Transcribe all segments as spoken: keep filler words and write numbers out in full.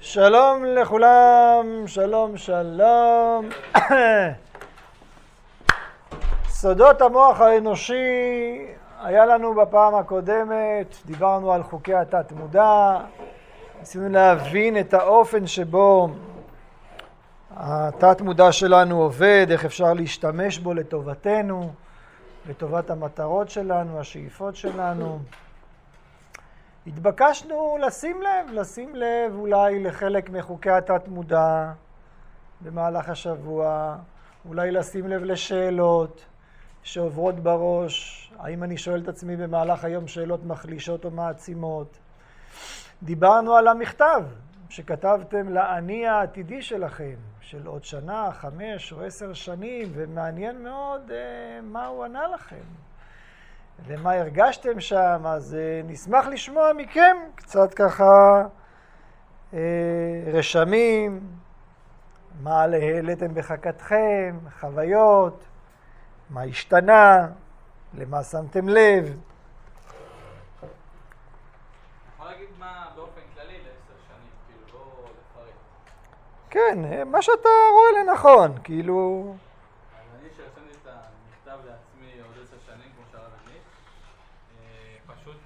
שלום לכולם, שלום שלום. סודות המוח האנושי, היה לנו בפעם הקודמת, דיברנו על חוקי התת מודע, ניסינו להבין את האופן שבו התת מודע שלנו עובד, איך אפשר להשתמש בו לטובתנו, לטובת המטרות שלנו, השאיפות שלנו. התבקשנו לשים לב, לשים לב אולי לחלק מחוקי התת מודע במהלך השבוע, אולי לשים לב לשאלות שעוברות בראש, האם אני שואל את עצמי במהלך היום שאלות מחלישות או מעצימות. דיברנו על המכתב שכתבתם לאני העתידי שלכם, של עוד שנה, חמש או עשר שנים, ומעניין מאוד אה, מה הוא ענה לכם. ומה הרגשתם שם, אז uh, נשמח לשמוע מכם קצת ככה uh, רשמים, מה העליתם בחכתכם, חוויות, מה השתנה, למה שמתם לב. יכול להגיד מה באופן כללי לעשר שנים, כאילו לא לפרט. כן, מה שאתה רואה לנכון, כאילו... אני שרשמתי את המכתב לעצמי עוד עשר שנים, כמו שהרב הדליק. פשוט,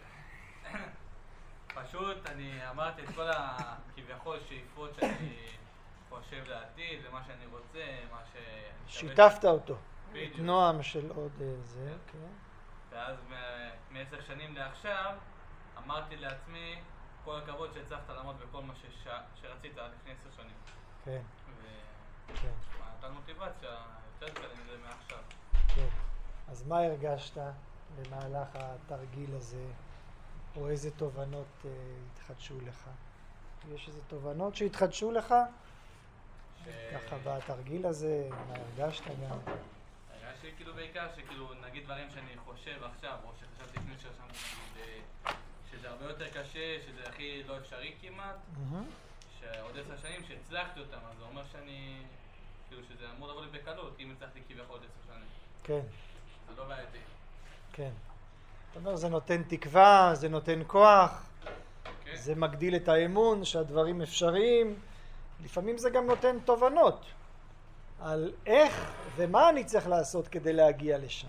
פשוט אני אמרתי את כל הכביכול שאיפות שאני חושב לעתיד, למה שאני רוצה, מה ש... שיתפת אותו, בדיוק. את נועם של עוד זה, כן. ואז מעשר שנים לעכשיו, אמרתי לעצמי, כל הכבוד שהצלחת לעמוד בכל מה שש... שרצית עד לפני עשר שנים. כן. ו... כן. נתן מוטיבציה יותר קלה מזה מעכשיו. כן. אז מה הרגשת במהלך התרגיל הזה, או איזה תובנות uh, התחדשו לך? יש איזה תובנות שהתחדשו לך? ש... ככה בתרגיל הזה, מה הרגשת גם? הרגשתי כאילו בעיקר שכאילו נגיד דברים שאני חושב עכשיו, או שחשבתי לפני שרשמתי נגיד שזה הרבה יותר קשה, שזה הכי לא אפשרי כמעט, mm-hmm. שעוד עשר שנים שהצלחתי אותם, אז זה אומר שאני, כאילו שזה אמור לבוא לי בקלות, אם הצלחתי כביכול עוד עשר שנים. כן. זה לא בעייתי. כן. זאת אומרת, זה נותן תקווה, זה נותן כוח, okay. זה מגדיל את האמון שהדברים אפשריים. לפעמים זה גם נותן תובנות על איך ומה אני צריך לעשות כדי להגיע לשם.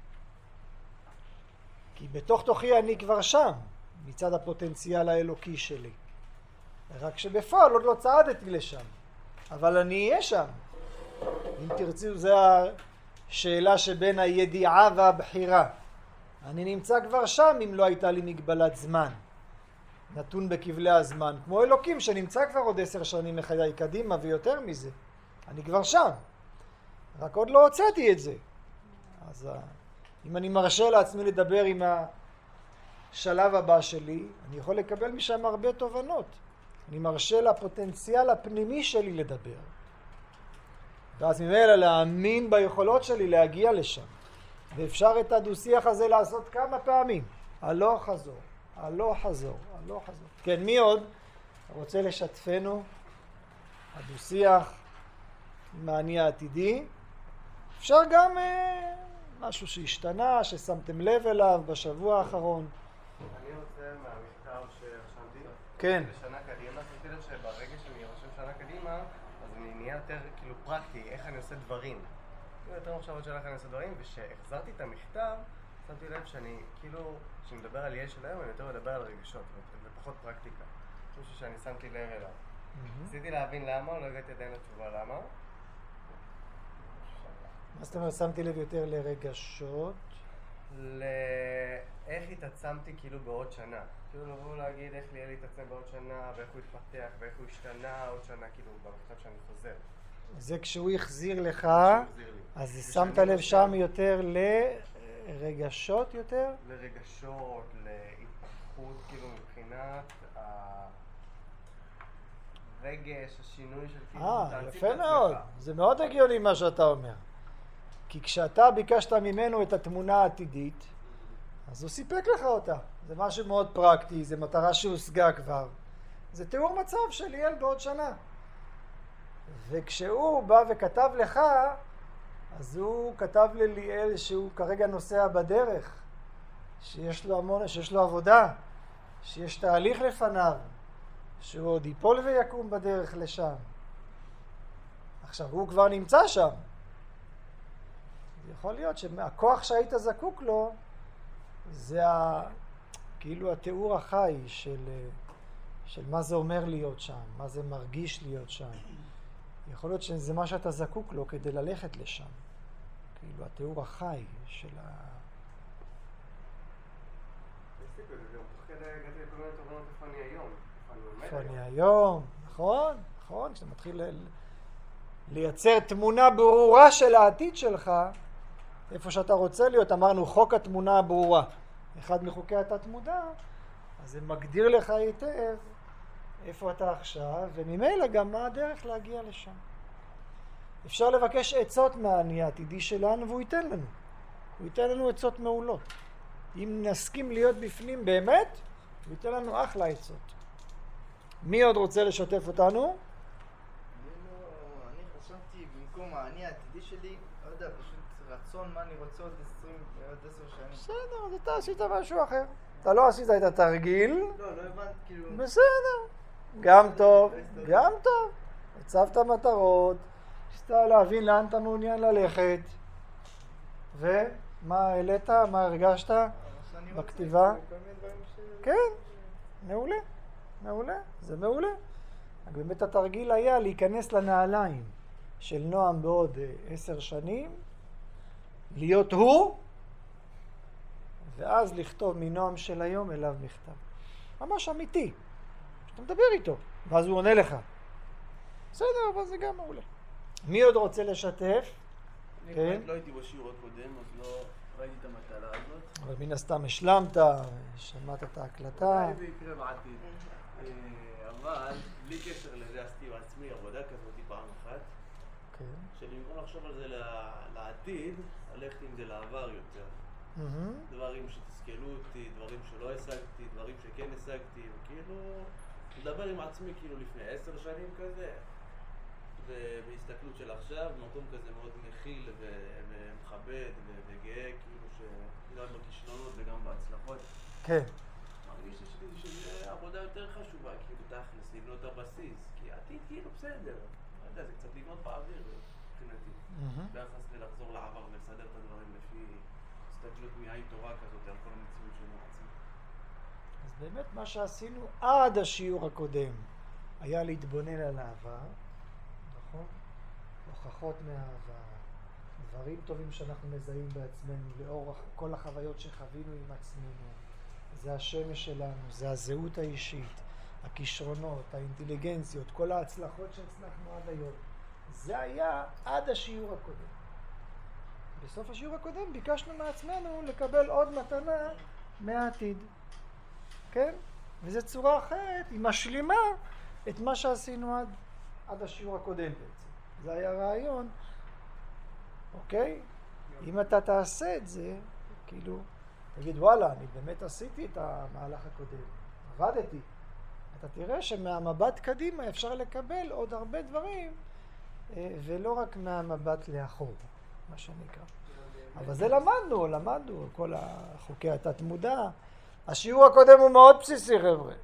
כי בתוך תוכי אני כבר שם, מצד הפוטנציאל האלוקי שלי. רק שבפועל עוד לא צעדתי לשם, אבל אני אהיה שם. אם תרצו, זה השאלה שבין הידיעה והבחירה. אני נמצא כבר שם אם לא הייתה לי מגבלת זמן, נתון בכבלי הזמן, כמו אלוקים שנמצא כבר עוד עשר שנים מחיי קדימה ויותר מזה. אני כבר שם, רק עוד לא הוצאתי את זה. אז אם אני מרשה לעצמי לדבר עם השלב הבא שלי, אני יכול לקבל משם הרבה תובנות. אני מרשה לפוטנציאל הפנימי שלי לדבר. ואז ממילא להאמין ביכולות שלי להגיע לשם. ואפשר את הדו-שיח הזה לעשות כמה פעמים. הלוך חזור, הלוך חזור, הלוך חזור. כן, מי עוד רוצה לשתפנו? הדו-שיח עם האני העתידי. אפשר גם אה, משהו שהשתנה, ששמתם לב אליו בשבוע האחרון. אני רוצה מהמכתב שרשמתי. כן. לשנה קדימה, שמתי לב שברגע שאני רושם שנה קדימה, אז אני נהיה יותר כאילו פרקטי, איך אני עושה דברים. יותר מחשבות של איך אני עושה דברים, ושהחזרתי את המכתב, שמתי לב שאני, כאילו, כשאני מדבר על יהיה של היום, אני יותר מדבר על רגשות, ופחות פרקטיקה. משהו שאני שמתי לב אליו. ניסיתי להבין למה, לא הגעתי עדיין לתשובה למה. מה זאת אומרת, שמתי לב יותר לרגשות? לאיך התעצמתי כאילו בעוד שנה. כאילו לבוא להגיד איך יהיה להתעצם בעוד שנה, ואיך הוא יתפתח, ואיך הוא השתנה עוד שנה, כאילו, במכתב שאני חוזר. זה כשהוא החזיר לך, אז שמת לב שם יותר לרגשות יותר? לרגשות, להתפתחות, כאילו מבחינת הרגש, השינוי של כאילו... אה, יפה מאוד. זה מאוד הגיוני מה שאתה אומר. כי כשאתה ביקשת ממנו את התמונה העתידית, אז הוא סיפק לך אותה. זה משהו מאוד פרקטי, זה מטרה שהושגה כבר. זה תיאור מצב של ליאל בעוד שנה. וכשהוא בא וכתב לך, אז הוא כתב לליאל שהוא כרגע נוסע בדרך, שיש לו המון, שיש לו עבודה, שיש תהליך לפניו, שהוא עוד ייפול ויקום בדרך לשם. עכשיו, הוא כבר נמצא שם. יכול להיות שהכוח שהיית זקוק לו, זה ה... כאילו התיאור החי של, של מה זה אומר להיות שם, מה זה מרגיש להיות שם. יכול להיות שזה מה שאתה זקוק לו כדי ללכת לשם. כאילו התיאור החי של ה... איפה אני היום, נכון, נכון, כשאתה מתחיל לייצר תמונה ברורה של העתיד שלך, איפה שאתה רוצה להיות, אמרנו חוק התמונה הברורה, אחד מחוקי התת מודע, אז זה מגדיר לך היטב איפה אתה עכשיו, וממילא גם מה הדרך להגיע לשם. אפשר לבקש עצות מהאני העתידי שלנו והוא ייתן לנו, הוא ייתן לנו עצות מעולות. אם נסכים להיות בפנים באמת, הוא ייתן לנו אחלה עצות. מי עוד רוצה לשתף אותנו? אני לא, אני חשבתי במקום האני העתידי שלי, לא יודע, פשוט רצון מה אני רוצה עוד עשרים, עוד עשר שנים. בסדר, אז אתה עשית משהו אחר. אתה לא עשית את התרגיל. לא, לא הבנת, כאילו... בסדר. גם טוב, גם טוב. הצבת מטרות, ניסית להבין לאן אתה מעוניין ללכת. ומה העלית? מה הרגשת בכתיבה? כן, מעולה. מעולה, זה מעולה. באמת התרגיל היה להיכנס לנעליים של נועם בעוד עשר שנים, להיות הוא, ואז לכתוב מנועם של היום אליו מכתב. ממש אמיתי. שאתה מדבר איתו, ואז הוא עונה לך. בסדר, אבל זה גם מעולה. מי עוד רוצה לשתף? אני כן. לא הייתי בשיעור הקודם, אז לא ראיתי את המטלה הזאת. אבל מן הסתם השלמת, שמעת את ההקלטה. אולי זה יקרה בעתיד. אבל בלי קשר לזה עשיתי בעצמי עבודה כזאת פעם אחת, כן. שבמקום לחשוב על זה לעתיד, הלכת עם זה לעבר יותר. דברים שתסכלו אותי, דברים שלא השגתי, דברים שכן השגתי, וכאילו לדבר עם עצמי כאילו לפני עשר שנים כזה, ובהסתכלות של עכשיו, במקום כזה מאוד מכיל ומכבד וגאה, כאילו שגם בכישלונות וגם בהצלחות. כן. מרגיש לי שזה עבודה יותר חשובה, כאילו תכלס, לבנות את הבסיס, כי העתיד כאילו בסדר, לא יודע, זה קצת לבנות באוויר מבחינתי, ביחס ללחזור לעבר ולסדר את הדברים לפי הסתכלות מעין תורה כזאת על כל המציאות של עצמי. אז באמת מה שעשינו עד השיעור הקודם היה להתבונן על העבר, נכון? הוכחות מהעבר, דברים טובים שאנחנו מזהים בעצמנו לאור כל החוויות שחווינו עם עצמנו. זה השמש שלנו, זה הזהות האישית, הכישרונות, האינטליגנציות, כל ההצלחות שהצלחנו עד היום. זה היה עד השיעור הקודם. בסוף השיעור הקודם ביקשנו מעצמנו לקבל עוד מתנה מהעתיד. כן? וזו צורה אחרת, היא משלימה את מה שעשינו עד, עד השיעור הקודם בעצם. זה היה רעיון, אוקיי? אם אתה תעשה את זה, כאילו, תגיד, וואלה, אני באמת עשיתי את המהלך הקודם, עבדתי. אתה תראה שמהמבט קדימה אפשר לקבל עוד הרבה דברים, ולא רק מהמבט לאחור, מה שנקרא. אבל זה למדנו, למדנו, כל החוקי התת מודע. השיעור הקודם הוא מאוד בסיסי, חבר'ה.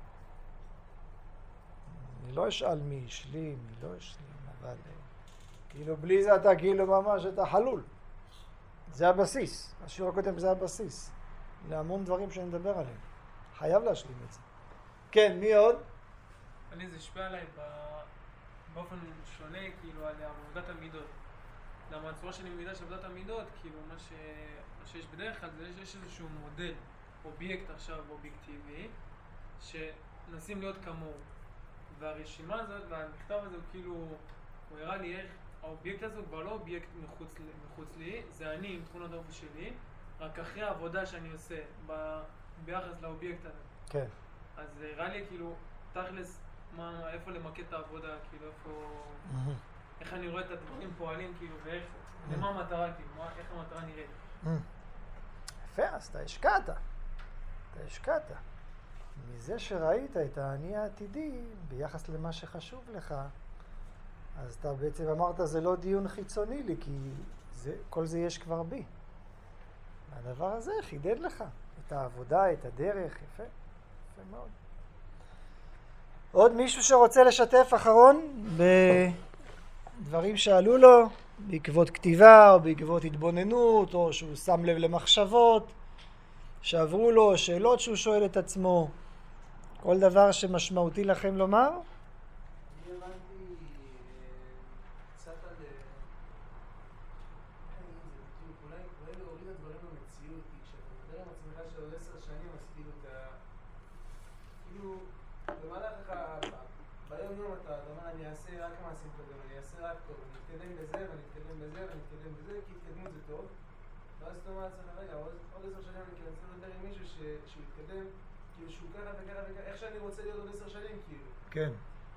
אני לא אשאל מי השלים, מי לא השלים, אבל כאילו בלי זה אתה כאילו ממש אתה חלול. זה הבסיס. השיעור הקודם זה הבסיס. להמון דברים שאני מדבר עליהם. חייב להשלים את זה. כן, מי עוד? אני זה השפיע עליי באופן שונה, כאילו, על עבודת המידות. למה הצורה של למידה של עבודת המידות, כאילו, מה, ש... מה שיש בדרך כלל זה שיש איזשהו מודל, אובייקט עכשיו אובייקטיבי, שנסים להיות כמוהו. והרשימה הזאת והמכתב הזה הוא כאילו, הוא הראה לי איך האובייקט הזה הוא כבר לא אובייקט מחוץ, מחוץ לי, זה אני עם תכונות האופי שלי, רק אחרי העבודה שאני עושה ב... ביחס לאובייקט הזה. כן. אז הראה לי כאילו, תכלס, מה, איפה למקד את העבודה, כאילו, איפה... איך אני רואה את הדברים פועלים, כאילו, ואיך, למה המטרה, כאילו, מה, איך המטרה נראית. יפה, אז אתה השקעת. אתה השקעת. מזה שראית את האני העתידי ביחס למה שחשוב לך, אז אתה בעצם אמרת, זה לא דיון חיצוני לי, כי זה, כל זה יש כבר בי. הדבר הזה חידד לך את העבודה, את הדרך, יפה, יפה מאוד. עוד מישהו שרוצה לשתף אחרון בדברים שעלו לו בעקבות כתיבה או בעקבות התבוננות, או שהוא שם לב למחשבות שעברו לו, שאלות שהוא שואל את עצמו, כל דבר שמשמעותי לכם לומר? אני הבנתי קצת על אולי להוריד את הדברים במציאות, כי כשאתה מדבר עם עצמך של עוד עשר שנים, אז כאילו אתה כאילו במהלך ביום יום אתה אומר אני אעשה רק מעשים טובים, אני אעשה רק טוב, אני אתקדם בזה ואני אתקדם בזה ואני אתקדם בזה, כי התקדמות זה טוב. ואז אתה אומר לעצמך, רגע, עוד עשר שנים אני כאילו צריך לדבר עם מישהו שהוא יתקדם, כאילו שהוא ככה וככה וככה, איך שאני רוצה להיות עוד עשר שנים כאילו. כן.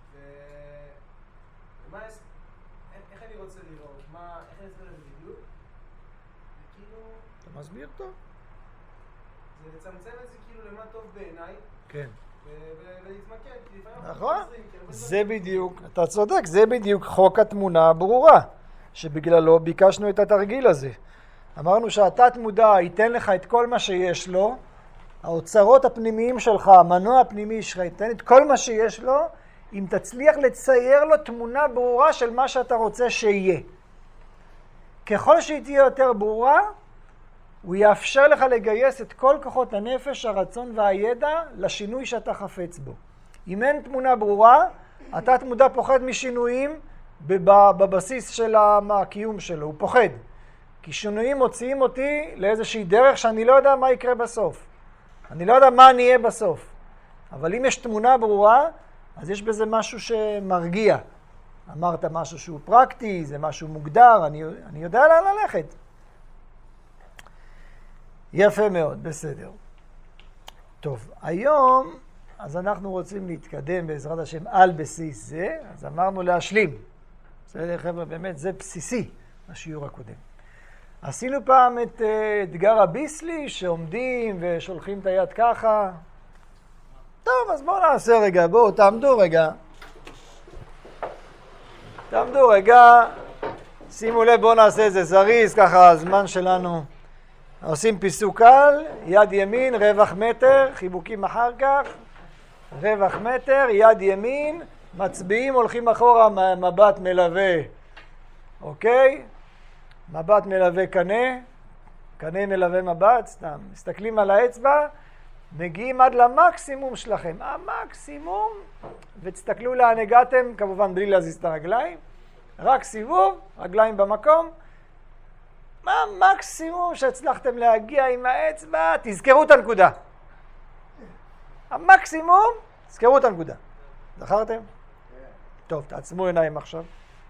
ומה, איך אני רוצה לראות, מה, איך אני אסביר את זה בדיוק? וכאילו... אתה מסביר טוב? זה לצמצם את זה כאילו למה טוב בעיניי. כן. ולהתמקד, כי לפעמים... נכון, זה בדיוק, אתה צודק, זה בדיוק חוק התמונה הברורה, שבגללו ביקשנו את התרגיל הזה. אמרנו שהתת מודע ייתן לך את כל מה שיש לו, האוצרות הפנימיים שלך, המנוע הפנימי שלך, ייתן את כל מה שיש לו, אם תצליח לצייר לו תמונה ברורה של מה שאתה רוצה שיהיה. ככל שהיא תהיה יותר ברורה, הוא יאפשר לך לגייס את כל כוחות הנפש, הרצון והידע לשינוי שאתה חפץ בו. אם אין תמונה ברורה, התת מודע פוחד משינויים בבסיס של הקיום שלו, הוא פוחד. כי שינויים מוציאים אותי לאיזושהי דרך שאני לא יודע מה יקרה בסוף. אני לא יודע מה אני אהיה בסוף. אבל אם יש תמונה ברורה, אז יש בזה משהו שמרגיע. אמרת משהו שהוא פרקטי, זה משהו מוגדר, אני, אני יודע לאן ללכת. יפה מאוד, בסדר. טוב, היום, אז אנחנו רוצים להתקדם בעזרת השם על בסיס זה, אז אמרנו להשלים. בסדר, חבר'ה, באמת זה בסיסי, השיעור הקודם. עשינו פעם את אתגר הביסלי, שעומדים ושולחים את היד ככה. טוב, אז בואו נעשה רגע, בואו, תעמדו רגע. תעמדו רגע, שימו לב, בואו נעשה את זה זריז, ככה הזמן שלנו. עושים פיסוק קל, יד ימין, רווח מטר, חיבוקים אחר כך, רווח מטר, יד ימין, מצביעים, הולכים אחורה, מבט מלווה, אוקיי? מבט מלווה קנה, קנה מלווה מבט, סתם. מסתכלים על האצבע, מגיעים עד למקסימום שלכם, המקסימום, ותסתכלו לאן הגעתם, כמובן בלי להזיז את הרגליים, רק סיבוב, רגליים במקום, מה המקסימום שהצלחתם להגיע עם האצבע? תזכרו את הנקודה. המקסימום, תזכרו את הנקודה. זכרתם? טוב, תעצמו עיניים עכשיו.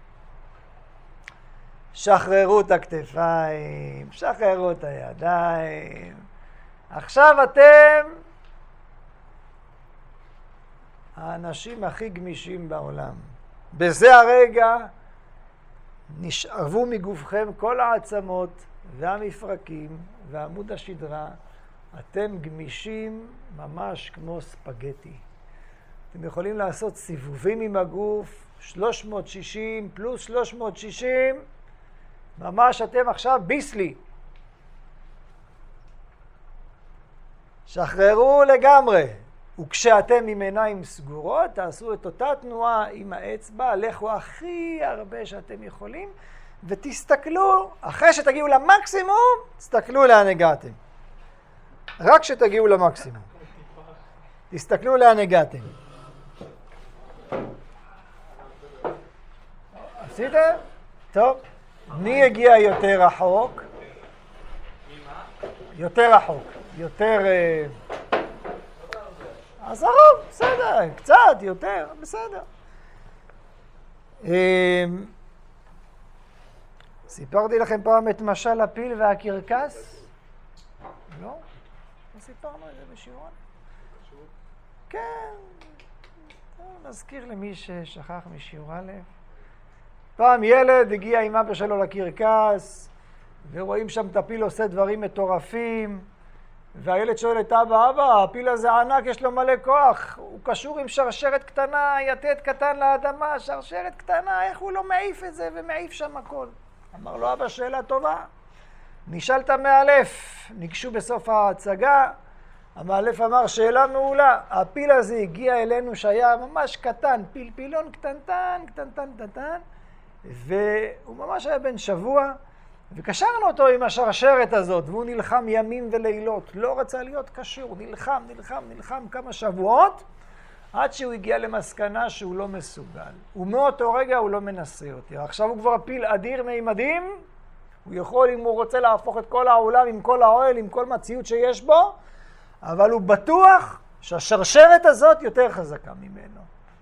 שחררו את הכתפיים, שחררו את הידיים. עכשיו אתם האנשים הכי גמישים בעולם. בזה הרגע נשאבו מגופכם כל העצמות והמפרקים ועמוד השדרה. אתם גמישים ממש כמו ספגטי. אתם יכולים לעשות סיבובים עם הגוף, שלוש מאות שישים פלוס שלוש מאות שישים, ממש אתם עכשיו ביסלי. שחררו לגמרי. וכשאתם עם עיניים סגורות, תעשו את אותה תנועה עם האצבע, לכו הכי הרבה שאתם יכולים, ותסתכלו, אחרי שתגיעו למקסימום, תסתכלו לאן הגעתם. רק שתגיעו למקסימום. תסתכלו לאן הגעתם. עשיתם? טוב. מי הגיע יותר רחוק? יותר רחוק. יותר... אז הרוב, בסדר, קצת, יותר, בסדר. סיפרתי לכם פעם את משל הפיל והקרקס? לא? לא סיפרנו את זה בשיעורון? כן. נזכיר למי ששכח משיעור א'. פעם ילד הגיע עם אבא שלו לקרקס, ורואים שם את הפיל עושה דברים מטורפים, והילד שואל את אבא, אבא, הפיל הזה ענק, יש לו מלא כוח, הוא קשור עם שרשרת קטנה, יתד קטן לאדמה, שרשרת קטנה, איך הוא לא מעיף את זה ומעיף שם הכל? אמר לו, אבא, שאלה טובה. נשאלת מאלף, ניגשו בסוף ההצגה, המאלף אמר שאלה מעולה, הפיל הזה הגיע אלינו שהיה ממש קטן, פילפילון קטנטן, קטנטן, קטנטן, והוא ממש היה בן שבוע, וקשרנו אותו עם השרשרת הזאת, והוא נלחם ימים ולילות, לא רצה להיות קשור, נלחם, נלחם, נלחם כמה שבועות, עד שהוא הגיע למסקנה שהוא לא מסוגל. ומאותו רגע הוא לא מנסה יותר. עכשיו הוא כבר פיל אדיר מימדים, הוא יכול, אם הוא רוצה להפוך את כל העולם עם כל האוהל, עם כל מציאות שיש בו, אבל הוא בטוח שהשרשרת הזאת יותר חזקה ממנו.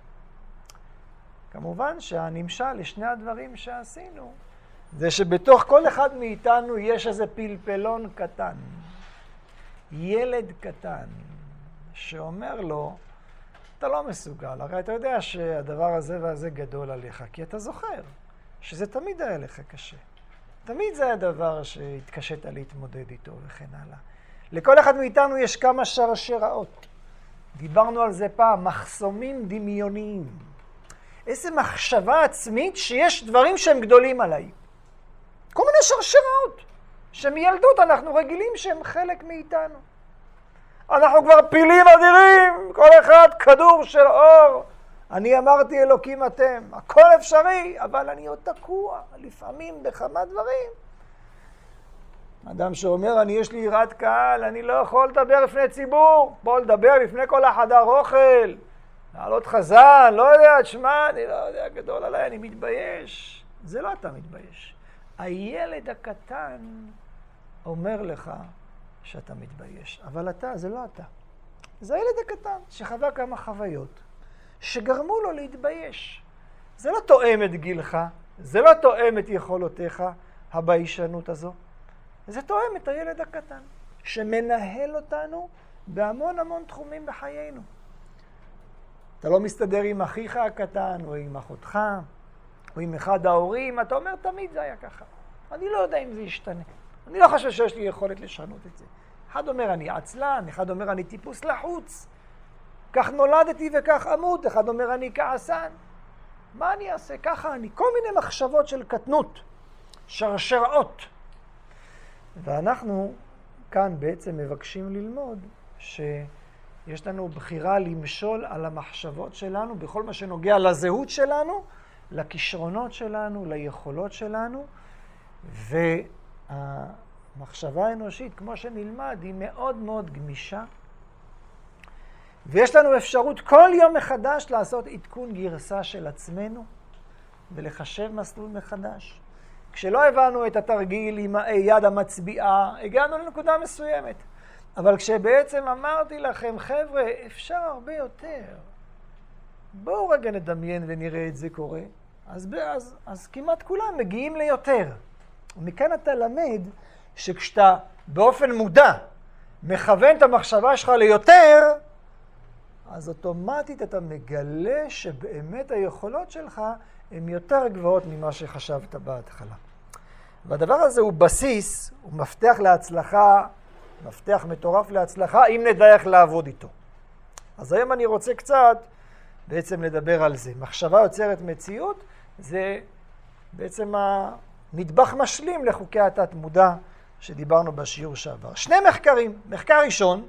כמובן שהנמשל לשני הדברים שעשינו, זה שבתוך כל אחד מאיתנו יש איזה פלפלון קטן, ילד קטן, שאומר לו, אתה לא מסוגל, הרי אתה יודע שהדבר הזה והזה גדול עליך, כי אתה זוכר שזה תמיד היה לך קשה. תמיד זה הדבר שהתקשית להתמודד איתו וכן הלאה. לכל אחד מאיתנו יש כמה שרשראות. דיברנו על זה פעם, מחסומים דמיוניים. איזו מחשבה עצמית שיש דברים שהם גדולים עליי. כל מיני שרשראות, שמילדות אנחנו רגילים שהם חלק מאיתנו. אנחנו כבר פילים אדירים, כל אחד כדור של אור. אני אמרתי אלוקים אתם, הכל אפשרי, אבל אני עוד תקוע, לפעמים בכמה דברים. אדם שאומר, אני יש לי יראת קהל, אני לא יכול לדבר לפני ציבור, בוא לדבר לפני כל החדר אוכל, לעלות חזן, לא יודע, תשמע, אני לא יודע, גדול עליי, אני מתבייש. זה לא אתה מתבייש. הילד הקטן אומר לך שאתה מתבייש, אבל אתה, זה לא אתה. זה הילד הקטן שחווה כמה חוויות שגרמו לו להתבייש. זה לא תואם את גילך, זה לא תואם את יכולותיך, הביישנות הזו. זה תואם את הילד הקטן, שמנהל אותנו בהמון המון תחומים בחיינו. אתה לא מסתדר עם אחיך הקטן, או עם אחותך, או עם אחד ההורים, אתה אומר, תמיד זה היה ככה. אני לא יודע אם זה ישתנה. אני לא חושב שיש לי יכולת לשנות את זה. אחד אומר, אני עצלן, אחד אומר, אני טיפוס לחוץ. כך נולדתי וכך אמות, אחד אומר, אני כעסן. מה אני אעשה? ככה אני. כל מיני מחשבות של קטנות, שרשראות. ואנחנו כאן בעצם מבקשים ללמוד שיש לנו בחירה למשול על המחשבות שלנו בכל מה שנוגע לזהות שלנו, לכישרונות שלנו, ליכולות שלנו, והמחשבה האנושית, כמו שנלמד, היא מאוד מאוד גמישה, ויש לנו אפשרות כל יום מחדש לעשות עדכון גרסה של עצמנו ולחשב מסלול מחדש. כשלא הבנו את התרגיל עם היד המצביעה, הגענו לנקודה מסוימת. אבל כשבעצם אמרתי לכם, חבר'ה, אפשר הרבה יותר. בואו רגע נדמיין ונראה את זה קורה. אז, אז, אז כמעט כולם מגיעים ליותר. ומכאן אתה למד שכשאתה באופן מודע מכוון את המחשבה שלך ליותר, אז אוטומטית אתה מגלה שבאמת היכולות שלך הן יותר גבוהות ממה שחשבת בהתחלה. והדבר הזה הוא בסיס, הוא מפתח להצלחה, מפתח מטורף להצלחה, אם נדע איך לעבוד איתו. אז היום אני רוצה קצת בעצם לדבר על זה. מחשבה יוצרת מציאות, זה בעצם הנדבך משלים לחוקי התת מודע שדיברנו בשיעור שעבר. שני מחקרים. מחקר ראשון,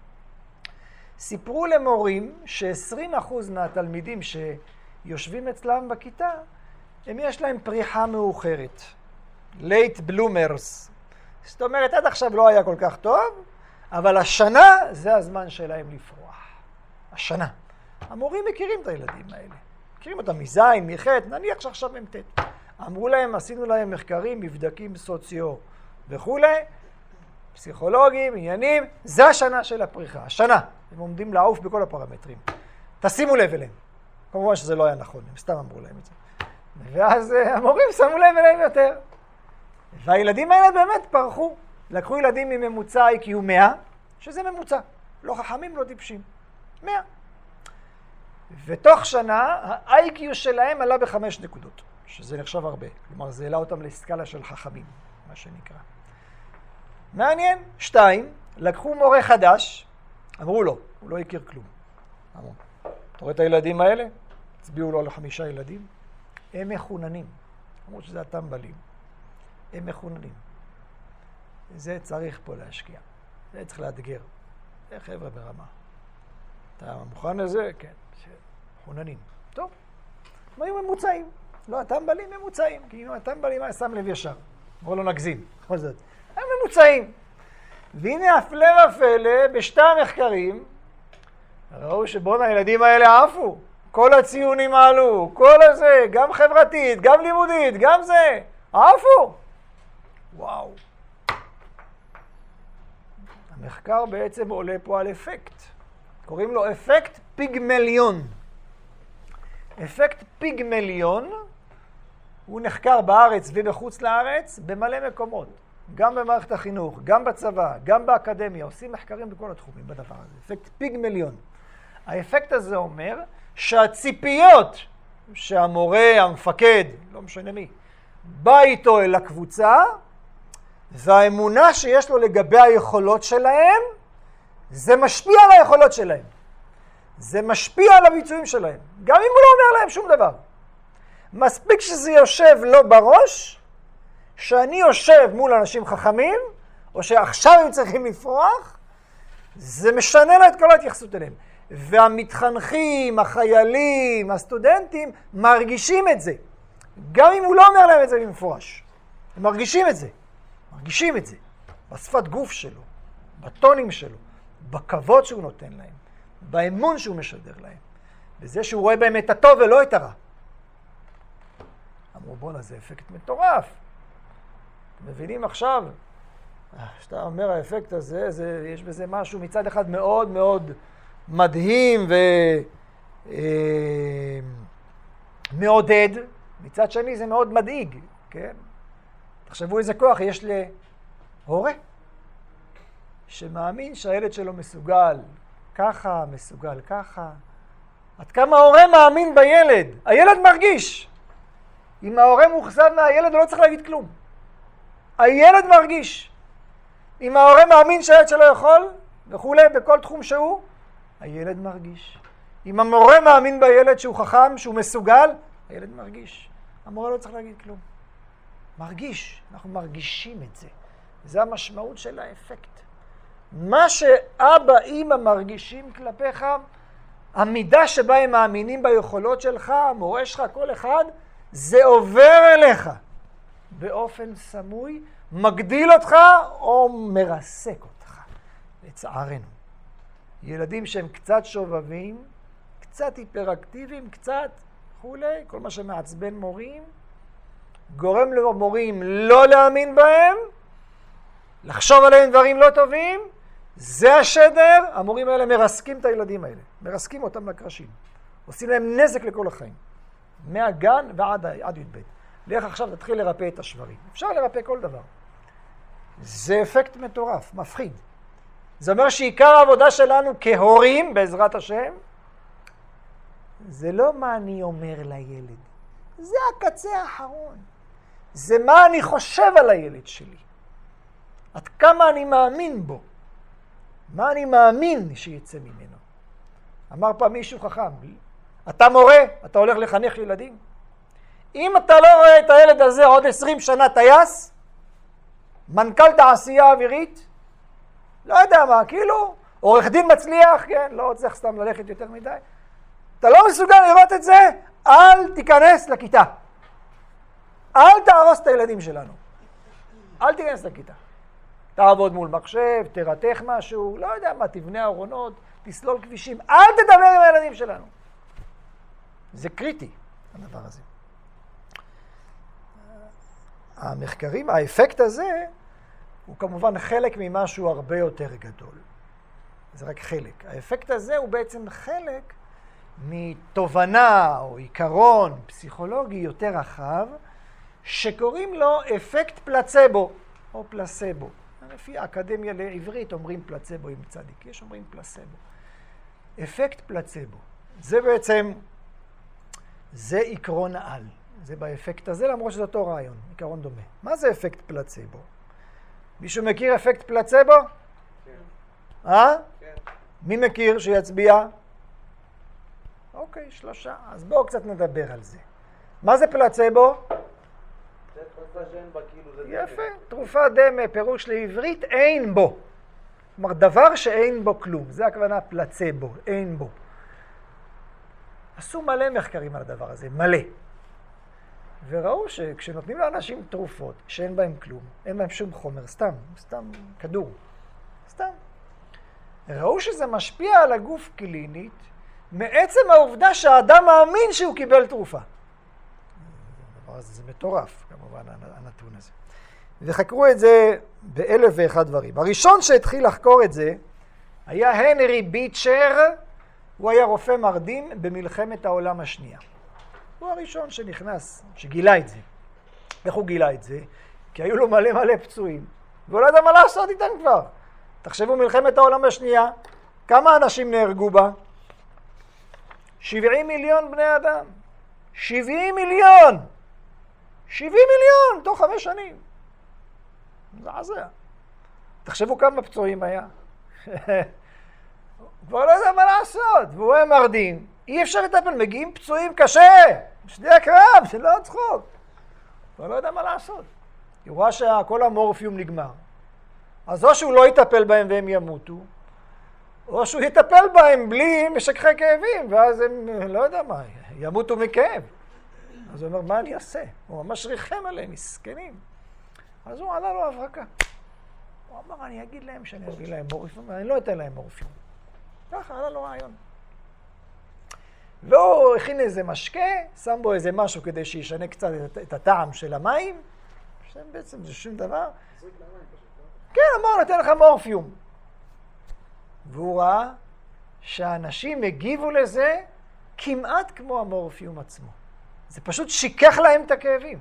סיפרו למורים ש-עשרים אחוז מהתלמידים שיושבים אצלם בכיתה, הם יש להם פריחה מאוחרת. late bloomers. זאת אומרת, עד עכשיו לא היה כל כך טוב, אבל השנה זה הזמן שלהם לפרוח. השנה. המורים מכירים את הילדים האלה. מכירים אותם מזין, מחטא, נניח שעכשיו הם תת. אמרו להם, עשינו להם מחקרים, מבדקים סוציו וכולי, פסיכולוגים, עניינים, זה השנה של הפריחה, השנה. הם עומדים לעוף בכל הפרמטרים. תשימו לב אליהם. כמובן שזה לא היה נכון, הם סתם אמרו להם את זה. ואז המורים שמו לב אליהם יותר. והילדים האלה באמת פרחו. לקחו ילדים מממוצע איי קיו מאה, שזה ממוצע. לא חכמים, לא טיפשים. מאה. ותוך שנה, ה-איי קיו שלהם עלה בחמש נקודות, שזה נחשב הרבה. כלומר, זה העלה אותם לסקאלה של חכמים, מה שנקרא. מעניין. שתיים, לקחו מורה חדש, אמרו לו, הוא לא הכיר כלום. אמרו, אתה רואה את הילדים האלה? הצביעו לו לחמישה ילדים. הם מחוננים. אמרו שזה הטמבלים. הם מחוננים. זה צריך פה להשקיע. זה צריך לאתגר. אה, חבר'ה ברמה. אתה מוכן לזה? כן. חוננים. טוב. הם היו ממוצעים. לא, הטמבלים ממוצעים. כי אם הטמבלים היה שם לב ישר. בואו לא נגזים. בכל זאת. הם ממוצעים. והנה הפלא ופלא, בשתי המחקרים, ראו שבון הילדים האלה עפו. כל הציונים עלו, כל הזה, גם חברתית, גם לימודית, גם זה. עפו. וואו. המחקר בעצם עולה פה על אפקט. קוראים לו אפקט פיגמליון. אפקט פיגמליון הוא נחקר בארץ ובחוץ לארץ במלא מקומות. גם במערכת החינוך, גם בצבא, גם באקדמיה. עושים מחקרים בכל התחומים בדבר הזה. אפקט פיגמליון. האפקט הזה אומר שהציפיות שהמורה, המפקד, לא משנה מי, בא איתו אל הקבוצה, והאמונה שיש לו לגבי היכולות שלהם, זה משפיע על היכולות שלהם. זה משפיע על הביצועים שלהם, גם אם הוא לא אומר להם שום דבר. מספיק שזה יושב לו בראש, שאני יושב מול אנשים חכמים, או שעכשיו הם צריכים לפרוח, זה משנה לו את כל ההתייחסות אליהם. והמתחנכים, החיילים, הסטודנטים, מרגישים את זה. גם אם הוא לא אומר להם את זה במפורש. הם מרגישים את זה. מרגישים את זה. בשפת גוף שלו, בטונים שלו, בכבוד שהוא נותן להם, באמון שהוא משדר להם, בזה שהוא רואה בהם את הטוב ולא את הרע. אמרו, בונה, זה אפקט מטורף. אתם מבינים עכשיו? שאתה אומר האפקט הזה, זה, יש בזה משהו מצד אחד מאוד מאוד מדהים ומעודד, מצד שני זה מאוד מדאיג, כן? תחשבו איזה כוח יש להורה שמאמין שהילד שלו מסוגל ככה, מסוגל ככה. עד כמה ההורה מאמין בילד? הילד מרגיש. אם ההורה מוחזד מהילד, הוא לא צריך להגיד כלום. הילד מרגיש. אם ההורה מאמין שהילד שלו יכול, וכולי, בכל תחום שהוא, הילד מרגיש. אם המורה מאמין בילד שהוא חכם, שהוא מסוגל, הילד מרגיש. המורה לא צריך להגיד כלום. מרגיש. אנחנו מרגישים את זה. זה המשמעות של האפקט. מה שאבא, אמא מרגישים כלפיך, המידה שבה הם מאמינים ביכולות שלך, המורה שלך, כל אחד, זה עובר אליך. באופן סמוי, מגדיל אותך או מרסק אותך. לצערנו. ילדים שהם קצת שובבים, קצת היפראקטיביים, קצת וכולי, כל מה שמעצבן מורים, גורם למורים לא להאמין בהם, לחשוב עליהם דברים לא טובים, זה השדר, המורים האלה מרסקים את הילדים האלה, מרסקים אותם לקרשים, עושים להם נזק לכל החיים, מהגן ועד עד י"ב. לך עכשיו תתחיל לרפא את השברים, אפשר לרפא כל דבר. זה אפקט מטורף, מפחיד. זה אומר שעיקר העבודה שלנו כהורים, בעזרת השם, זה לא מה אני אומר לילד, זה הקצה האחרון. זה מה אני חושב על הילד שלי. עד כמה אני מאמין בו. מה אני מאמין שיצא ממנו. אמר פעם מישהו חכם, אתה מורה, אתה הולך לחנך ילדים. אם אתה לא רואה את הילד הזה עוד עשרים שנה טייס, מנכ"ל תעשייה אווירית, לא יודע מה, כאילו, עורך דין מצליח, כן, לא צריך סתם ללכת יותר מדי. אתה לא מסוגל לראות את זה, אל תיכנס לכיתה. אל תהרוס את הילדים שלנו. אל תיכנס לכיתה. תעבוד מול מחשב, תרתך משהו, לא יודע מה, תבנה ארונות, תסלול כבישים. אל תדבר עם הילדים שלנו. זה קריטי, הדבר הזה. המחקרים, האפקט הזה, הוא כמובן חלק ממשהו הרבה יותר גדול. זה רק חלק. האפקט הזה הוא בעצם חלק מתובנה או עיקרון פסיכולוגי יותר רחב, שקוראים לו אפקט פלצבו או פלסבו. לפי האקדמיה לעברית אומרים פלצבו עם צדיק, יש אומרים פלסבו. אפקט פלצבו. זה בעצם, זה עקרון העל. זה באפקט הזה, למרות שזה אותו רעיון, עיקרון דומה. מה זה אפקט פלצבו? מישהו מכיר אפקט פלצבו? כן. אה? כן. מי מכיר שיצביע? אוקיי, שלושה. אז בואו קצת נדבר על זה. מה זה פלצבו? זה תרופה שאין בה, כאילו זה... יפה, תרופה דמה, פירוש לעברית אין בו. כלומר, דבר שאין בו כלום, זה הכוונה פלצבו, אין בו. עשו מלא מחקרים על הדבר הזה, מלא. וראו שכשנותנים לאנשים תרופות שאין בהם כלום, אין בהם שום חומר, סתם, סתם כדור, סתם. ראו שזה משפיע על הגוף קלינית מעצם העובדה שהאדם מאמין שהוא קיבל תרופה. הדבר הזה זה מטורף, כמובן, הנתון הזה. וחקרו את זה באלף ואחד דברים. הראשון שהתחיל לחקור את זה היה הנרי ביטשר, הוא היה רופא מרדים במלחמת העולם השנייה. הוא הראשון שנכנס, שגילה את זה. איך הוא גילה את זה? כי היו לו מלא מלא פצועים, והוא לא יודע מה לעשות איתם כבר. תחשבו, מלחמת העולם השנייה, כמה אנשים נהרגו בה? שבעים מיליון בני אדם. שבעים מיליון! שבעים מיליון! תוך חמש שנים. זה עזר. תחשבו כמה פצועים היה. הוא כבר לא יודע מה לעשות, והוא היה מרדים. אי אפשר לטפל, מגיעים פצועים קשה, שדה הקרב, זה לא צחוק. הוא לא יודע מה לעשות. הוא רואה שכל המורפיום נגמר. אז או שהוא לא יטפל בהם והם ימותו, או שהוא יטפל בהם בלי משככי כאבים, ואז הם, לא יודע מה, ימותו מכאב. אז הוא אומר, מה אני אעשה? הוא ממש ריחם עליהם, מסכנים. אז הוא עלה לו הברקה. הוא אמר, אני אגיד להם שאני אביא להם מורפיום, אני לא אתן להם מורפיום. ככה, עלה לו רעיון. והוא הכין איזה משקה, שם בו איזה משהו כדי שישנה קצת את הטעם של המים, שבעצם זה שום דבר. כן, אמר, נתן לך מורפיום. והוא ראה שהאנשים הגיבו לזה כמעט כמו המורפיום עצמו. זה פשוט שיקח להם את הכאבים.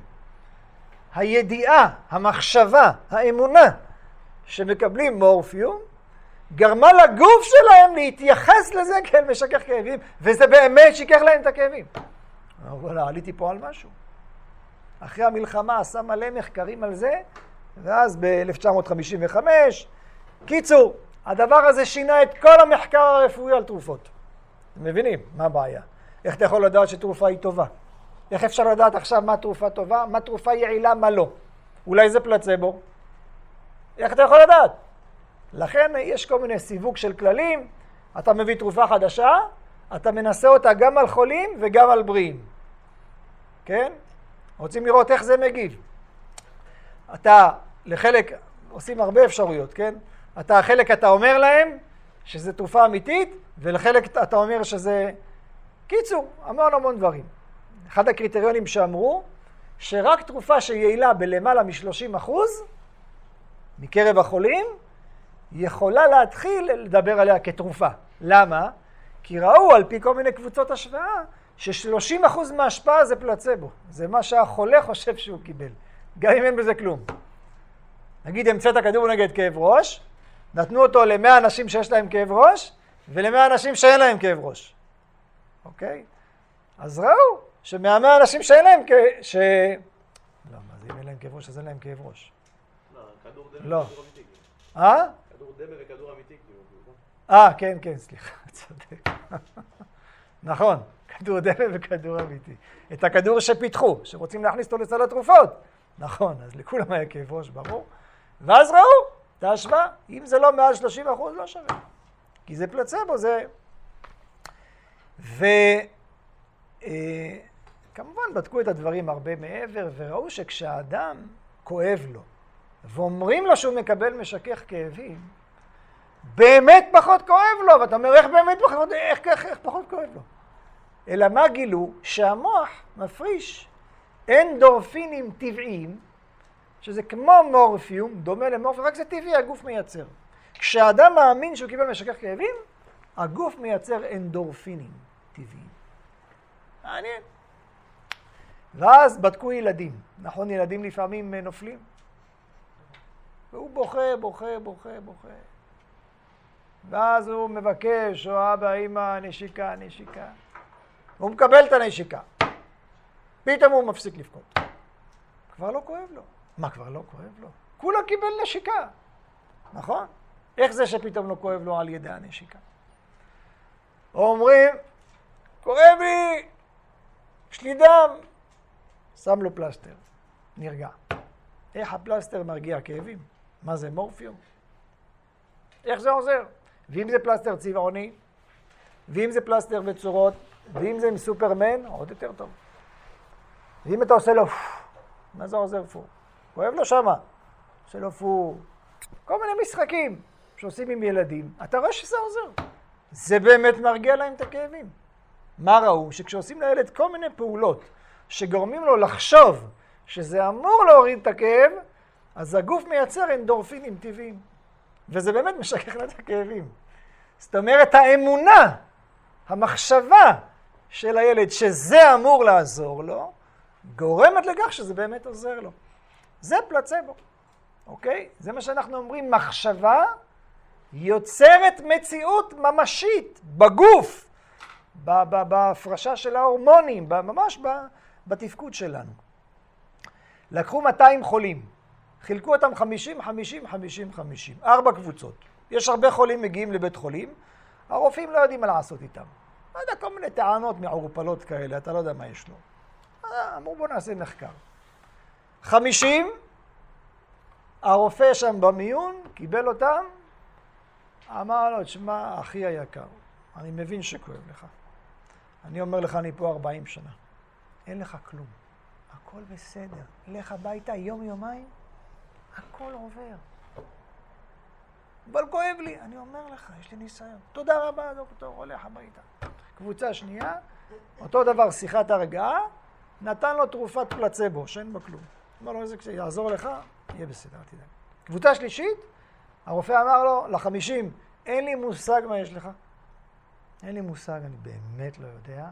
הידיעה, המחשבה, האמונה שמקבלים מורפיום, גרמה לגוף שלהם להתייחס לזה כאל משכך כאבים, וזה באמת שיקח להם את הכאבים. אבל עליתי פה על משהו. אחרי המלחמה עשה מלא מחקרים על זה, ואז ב-אלף תשע מאות חמישים וחמש, קיצור, הדבר הזה שינה את כל המחקר הרפואי על תרופות. אתם מבינים? מה הבעיה? איך אתה יכול לדעת שתרופה היא טובה? איך אפשר לדעת עכשיו מה תרופה טובה, מה תרופה יעילה, מה לא? אולי זה פלצבו? איך אתה יכול לדעת? לכן יש כל מיני סיווג של כללים, אתה מביא תרופה חדשה, אתה מנסה אותה גם על חולים וגם על בריאים. כן? רוצים לראות איך זה מגיב. אתה, לחלק, עושים הרבה אפשרויות, כן? אתה, חלק אתה אומר להם שזה תרופה אמיתית, ולחלק אתה אומר שזה... קיצור, המון המון דברים. אחד הקריטריונים שאמרו, שרק תרופה שיעילה בלמעלה מ-שלושים אחוז מקרב החולים, יכולה להתחיל לדבר עליה כתרופה. למה? כי ראו על פי כל מיני קבוצות השוואה, ש-שלושים אחוז מההשפעה זה פלצבו. זה מה שהחולה חושב שהוא קיבל. גם אם אין בזה כלום. נגיד, המצאת כדור נגד כאב ראש, נתנו אותו ל-מאה אנשים שיש להם כאב ראש, ול-מאה אנשים שאין להם כאב ראש. אוקיי? אז ראו שמאה אנשים שאין להם כאב... ש... לא, מה זה אם אין להם כאב ראש, אז אין להם כאב ראש. לא, כדור דמה לא. וכדור אמיתי. אה? כדור דמה וכדור אמיתי. אה, כן, כן, סליחה, צודק. נכון, כדור דמה וכדור אמיתי. את הכדור שפיתחו, שרוצים להכניס אותו לסל התרופות. נכון, אז לכולם היה כאב ראש, ברור. ואז ראו, את ההשוואה, אם זה לא מעל שלושים אחוז, לא שווה. כי זה פלצבו, זה... וכמובן בדקו את הדברים הרבה מעבר, וראו שכשהאדם כואב לו, ואומרים לו שהוא מקבל משכך כאבים, באמת פחות כואב לו, ואתה אומר, איך באמת פחות, איך, איך, איך פחות כואב לו? אלא מה גילו? שהמוח מפריש אנדורפינים טבעיים, שזה כמו מורפיום, דומה למורפיום, רק זה טבעי, הגוף מייצר. כשהאדם מאמין שהוא קיבל משכך כאבים, הגוף מייצר אנדורפינים טבעיים. מעניין. ואז בדקו ילדים. נכון, ילדים לפעמים נופלים? והוא בוכה, בוכה, בוכה, בוכה. ואז הוא מבקש, או אבא, אמא, נשיקה, נשיקה. הוא מקבל את הנשיקה. פתאום הוא מפסיק לבכות. כבר לא כואב לו. מה, כבר לא כואב לו? כולה קיבל נשיקה. נכון? איך זה שפתאום לא כואב לו על ידי הנשיקה? אומרים, כואב לי, יש לי דם. שם לו פלסטר. נרגע. איך הפלסטר מרגיע כאבים? מה זה, מורפיום? איך זה עוזר? ואם זה פלסטר צבעוני, ואם זה פלסטר בצורות, ואם זה עם סופרמן, עוד יותר טוב. ואם אתה עושה לו, מה זה עוזר פו? כואב לו שמה. עושה לו פו. כל מיני משחקים שעושים עם ילדים. אתה רואה שזה עוזר. זה באמת מרגיע להם את הכאבים. מה ראו? שכשעושים לילד כל מיני פעולות שגורמים לו לחשוב שזה אמור להוריד את הכאב, אז הגוף מייצר אנדורפינים טבעיים. וזה באמת משכך לה את הכאבים. זאת אומרת, האמונה, המחשבה של הילד שזה אמור לעזור לו, גורמת לכך שזה באמת עוזר לו. זה פלצבו, אוקיי? זה מה שאנחנו אומרים, מחשבה יוצרת מציאות ממשית בגוף, בהפרשה של ההורמונים, ממש בתפקוד שלנו. לקחו מאתיים חולים, חילקו אותם חמישים, חמישים, חמישים, חמישים, ארבע קבוצות. יש הרבה חולים מגיעים לבית חולים, הרופאים לא יודעים מה לעשות איתם. לא יודע, כל מיני טענות מעורפלות כאלה, אתה לא יודע מה יש לו. אמרו בוא נעשה מחקר. חמישים, הרופא שם במיון, קיבל אותם, אמר לו, תשמע, אחי היקר, אני מבין שכואב לך. אני אומר לך, אני פה ארבעים שנה. אין לך כלום. הכל בסדר. לך הביתה יום יומיים, הכל עובר. אבל כואב לי. אני אומר לך, יש לי ניסיון. תודה רבה, דוקטור, הולך הביתה. קבוצה שנייה, אותו דבר, שיחת הרגעה, נתן לו תרופת פלצבו, שאין בה כלום. אמר לו, איזה כשיעזור לך, יהיה בסדר, תדאג. קבוצה שלישית, הרופא אמר לו, לחמישים, אין לי מושג מה יש לך. אין לי מושג, אני באמת לא יודע.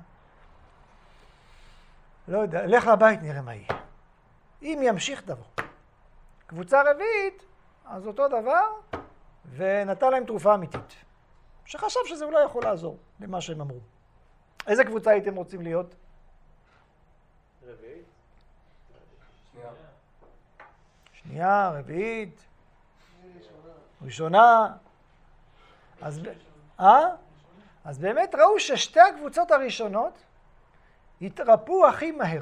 לא יודע, לך לבית, נראה מה יהיה. אם ימשיך תבוא. קבוצה רביעית, אז אותו דבר, ונתן להם תרופה אמיתית. שחשב שזה אולי יכול לעזור למה שהם אמרו. איזה קבוצה הייתם רוצים להיות? רביעית? שנייה. שנייה, רביעית. ראשונה. אז, אה? אז באמת ראו ששתי הקבוצות הראשונות התרפו הכי מהר.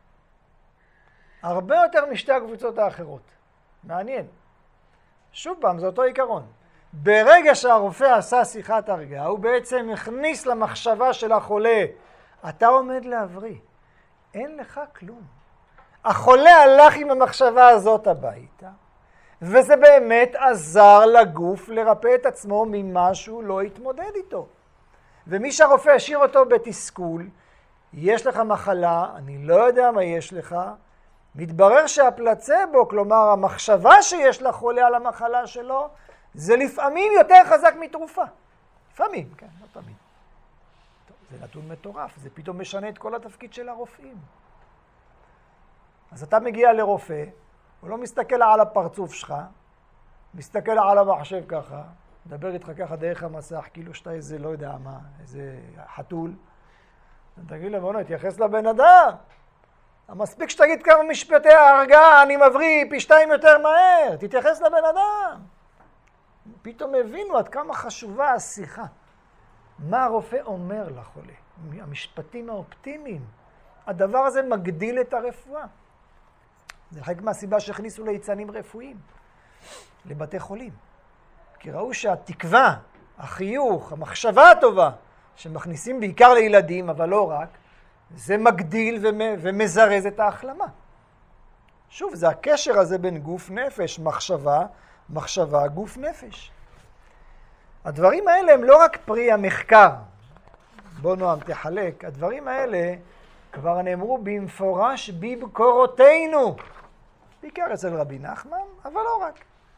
הרבה יותר משתי הקבוצות האחרות. מעניין. שוב פעם, זה אותו עיקרון. ברגע שהרופא עשה שיחת הרגעה, הוא בעצם הכניס למחשבה של החולה, אתה עומד להבריא. אין לך כלום. החולה הלך עם המחשבה הזאת הביתה, וזה באמת עזר לגוף לרפא את עצמו ממה שהוא לא התמודד איתו. ומי שהרופא השאיר אותו בתסכול, יש לך מחלה, אני לא יודע מה יש לך, מתברר שהפלצבו, כלומר המחשבה שיש לחולה על המחלה שלו, זה לפעמים יותר חזק מתרופה. לפעמים, כן, לא תמיד. טוב, זה נתון מטורף, זה פתאום משנה את כל התפקיד של הרופאים. אז אתה מגיע לרופא, הוא לא מסתכל על הפרצוף שלך, מסתכל על המחשב ככה, מדבר איתך ככה דרך המסך, כאילו שאתה איזה, לא יודע מה, איזה חתול. תגיד לו, בואו נתייחס לבן אדם. מספיק שתגיד כמה משפטי ההרגעה, אני מבריא פי שתיים יותר מהר, תתייחס לבן אדם. פתאום הבינו עד כמה חשובה השיחה. מה הרופא אומר לחולה? המשפטים האופטימיים. הדבר הזה מגדיל את הרפואה. זה חלק מהסיבה שהכניסו ליצנים רפואיים, לבתי חולים. כי ראו שהתקווה, החיוך, המחשבה הטובה, שמכניסים בעיקר לילדים, אבל לא רק, זה מגדיל ומזרז את ההחלמה. שוב, זה הקשר הזה בין גוף נפש, מחשבה, מחשבה, גוף נפש. הדברים האלה הם לא רק פרי המחקר. בוא נועם, תחלק. הדברים האלה כבר נאמרו במפורש בבקורותינו. בעיקר אצל רבי נחמן, אבל לא רק.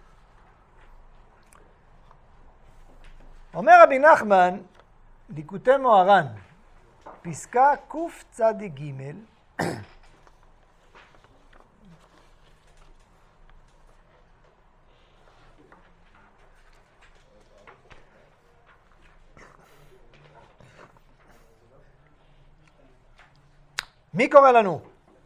אומר רבי נחמן, ליקוטי מוהר"ן, פסקה קצ"ג, מי קורא לנו?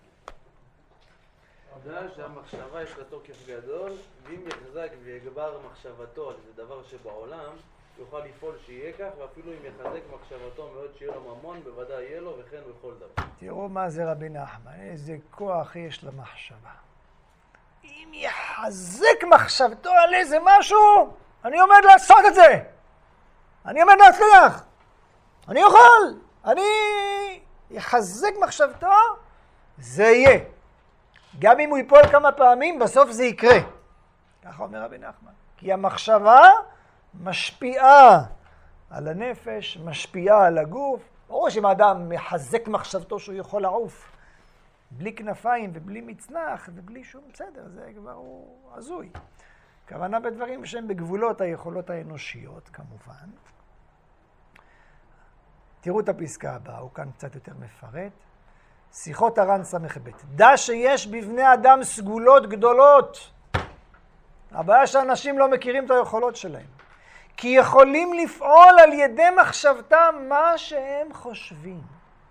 יודע שהמחשבה יש לה תוקף גדול, ואם יחזק ויגבר מחשבתו על איזה דבר שבעולם, יוכל לפעול שיהיה כך, ואפילו אם יחזק מחשבתו מאוד שיהיה לו ממון, בוודאי יהיה לו, וכן בכל דבר. תראו מה זה רבי נחמן, איזה כוח יש למחשבה. אם יחזק מחשבתו על איזה משהו, אני עומד לעשות את זה. אני עומד להצליח. אני אוכל. אני יחזק מחשבתו, זה יהיה. גם אם הוא ייפול כמה פעמים, בסוף זה יקרה. ככה אומר רבי נחמן. כי המחשבה משפיעה על הנפש, משפיעה על הגוף. ברור שאם האדם מחזק מחשבתו שהוא יכול לעוף, בלי כנפיים ובלי מצנח ובלי שום בסדר, זה כבר הוא הזוי. כוונה בדברים שהם בגבולות היכולות האנושיות, כמובן. תראו את הפסקה הבאה, הוא כאן קצת יותר מפרט. שיחות הר"ן סמך ב' דע שיש בבני אדם סגולות גדולות. הבעיה שאנשים לא מכירים את היכולות שלהם. כי יכולים לפעול על ידי מחשבתם מה שהם חושבים.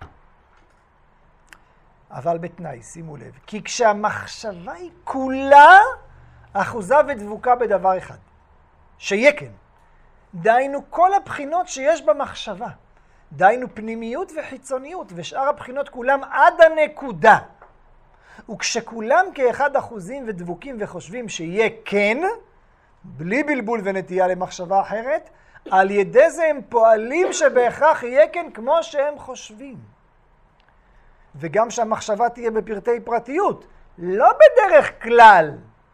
אבל בתנאי, שימו לב, כי כשהמחשבה היא כולה אחוזה ודבוקה בדבר אחד, שיהיה כן, דהיינו כל הבחינות שיש במחשבה, דהיינו פנימיות וחיצוניות, ושאר הבחינות כולם עד הנקודה. וכשכולם כאחד אחוזים ודבוקים וחושבים שיהיה כן, בלי בלבול ונטייה למחשבה אחרת, על ידי זה הם פועלים שבהכרח יהיה כן כמו שהם חושבים. וגם שהמחשבה תהיה בפרטי פרטיות, לא בדרך כלל.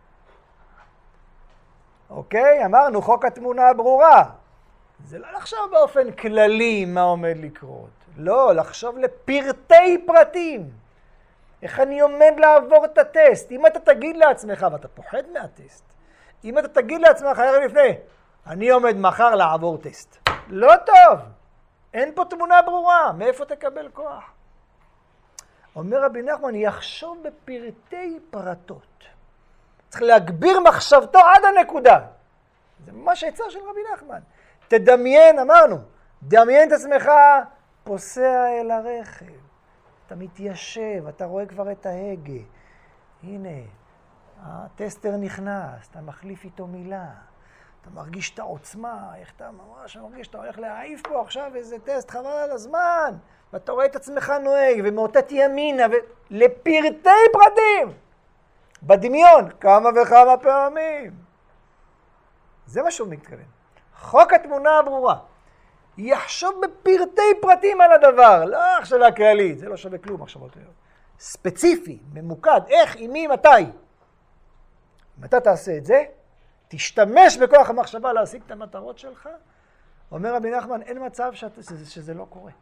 אוקיי? אמרנו, חוק התמונה הברורה. זה לא לחשוב באופן כללי מה עומד לקרות. לא, לחשוב לפרטי פרטים. איך אני עומד לעבור את הטסט? אם אתה תגיד לעצמך, ואתה פוחד מהטסט, אם אתה תגיד לעצמך ערב לפני, אני עומד מחר לעבור טסט. לא טוב. אין פה תמונה ברורה. מאיפה תקבל כוח? אומר רבי נחמן, יחשוב בפרטי פרטות. צריך להגביר מחשבתו עד הנקודה. זה ממש עצה של רבי נחמן. תדמיין, אמרנו, דמיין את עצמך פוסע אל הרכב. אתה מתיישב, אתה רואה כבר את ההגה. הנה, הטסטר נכנס, אתה מחליף איתו מילה. אתה מרגיש את העוצמה, איך אתה ממש מרגיש שאתה הולך להעיף פה עכשיו איזה טסט חבל על הזמן. ואתה רואה את עצמך נוהג ומאותת ימינה לפרטי פרטים. בדמיון, כמה וכמה פעמים. זה מה שהוא מתכוון. חוק התמונה הברורה. יחשוב בפרטי פרטים על הדבר, לא מחשבה כללית, זה לא שווה כלום מחשבות היום. ספציפי, ממוקד, איך, עם מי, מתי. אם אתה תעשה את זה, תשתמש בכוח המחשבה להשיג את המטרות שלך, אומר רבי נחמן, אין מצב שאת, שזה, שזה לא קורה.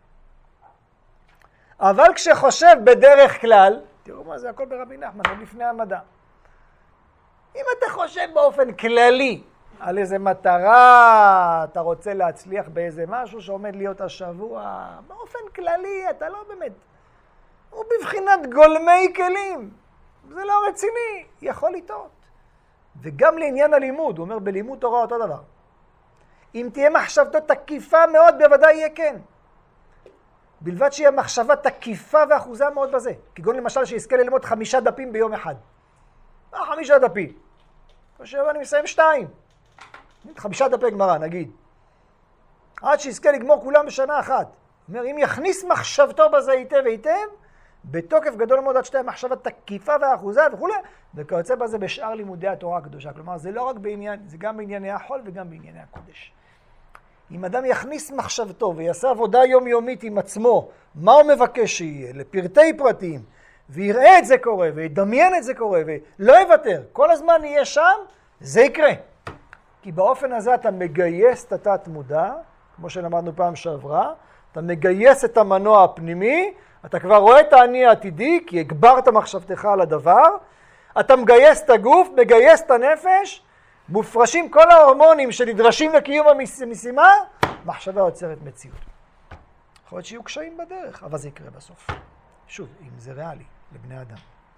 אבל כשחושב בדרך כלל, תראו מה זה הכל ברבי נחמן, עוד לפני המדע. אם אתה חושב באופן כללי על איזה מטרה, אתה רוצה להצליח באיזה משהו שעומד להיות השבוע, באופן כללי אתה לא באמת, הוא בבחינת גולמי כלים, זה לא רציני, יכול לטעות. וגם לעניין הלימוד, הוא אומר בלימוד תורה אותו דבר. אם תהיה מחשבתו תקיפה מאוד, בוודאי יהיה כן. בלבד שיהיה מחשבה תקיפה ואחוזה מאוד בזה. כגון למשל שיזכה ללמוד חמישה דפים ביום אחד. מה חמישה דפים? חושב אני מסיים שתיים. חמישה דפי גמרא, נגיד. עד שיזכה לגמור כולם בשנה אחת. זאת אומרת, אם יכניס מחשבתו בזה היטב היטב, בתוקף גדול מאוד עד שתהיה מחשבה תקיפה ואחוזה וכו', וכיוצא בזה בשאר לימודי התורה הקדושה. כלומר, זה לא רק בעניין, זה גם בענייני החול וגם בענייני הקודש. אם אדם יכניס מחשבתו ויעשה עבודה יומיומית עם עצמו, מה הוא מבקש שיהיה? לפרטי פרטים, ויראה את זה קורה, וידמיין את זה קורה, ולא יוותר, כל הזמן יהיה שם, זה יקרה. כי באופן הזה אתה מגייס את התת מודע, כמו שלמדנו פעם שעברה, אתה מגייס את המנוע הפנימי, אתה כבר רואה את העני העתידי, כי הגברת מחשבתך על הדבר, אתה מגייס את הגוף, מגייס את הנפש, מופרשים כל ההורמונים שנדרשים לקיום המשימה, מחשבה יוצרת מציאות. יכול להיות שיהיו קשיים בדרך, אבל זה יקרה בסוף. שוב, אם זה ריאלי, לבני אדם.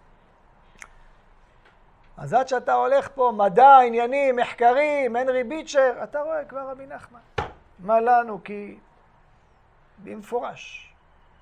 אז עד שאתה הולך פה, מדע, עניינים, מחקרים, הנרי ביטשר, אתה רואה כבר רבי נחמן. מה לנו? כי במפורש.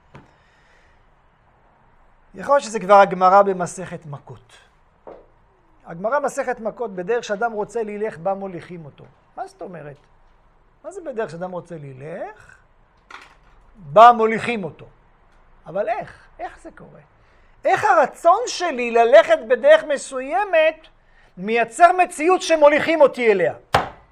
יכול להיות שזה כבר הגמרא במסכת מכות. הגמרא מסכת מכות בדרך שאדם רוצה ללך, בה מוליכים אותו. מה זאת אומרת? מה זה בדרך שאדם רוצה ללך? בה מוליכים אותו. אבל איך? איך זה קורה? איך הרצון שלי ללכת בדרך מסוימת מייצר מציאות שמוליכים אותי אליה?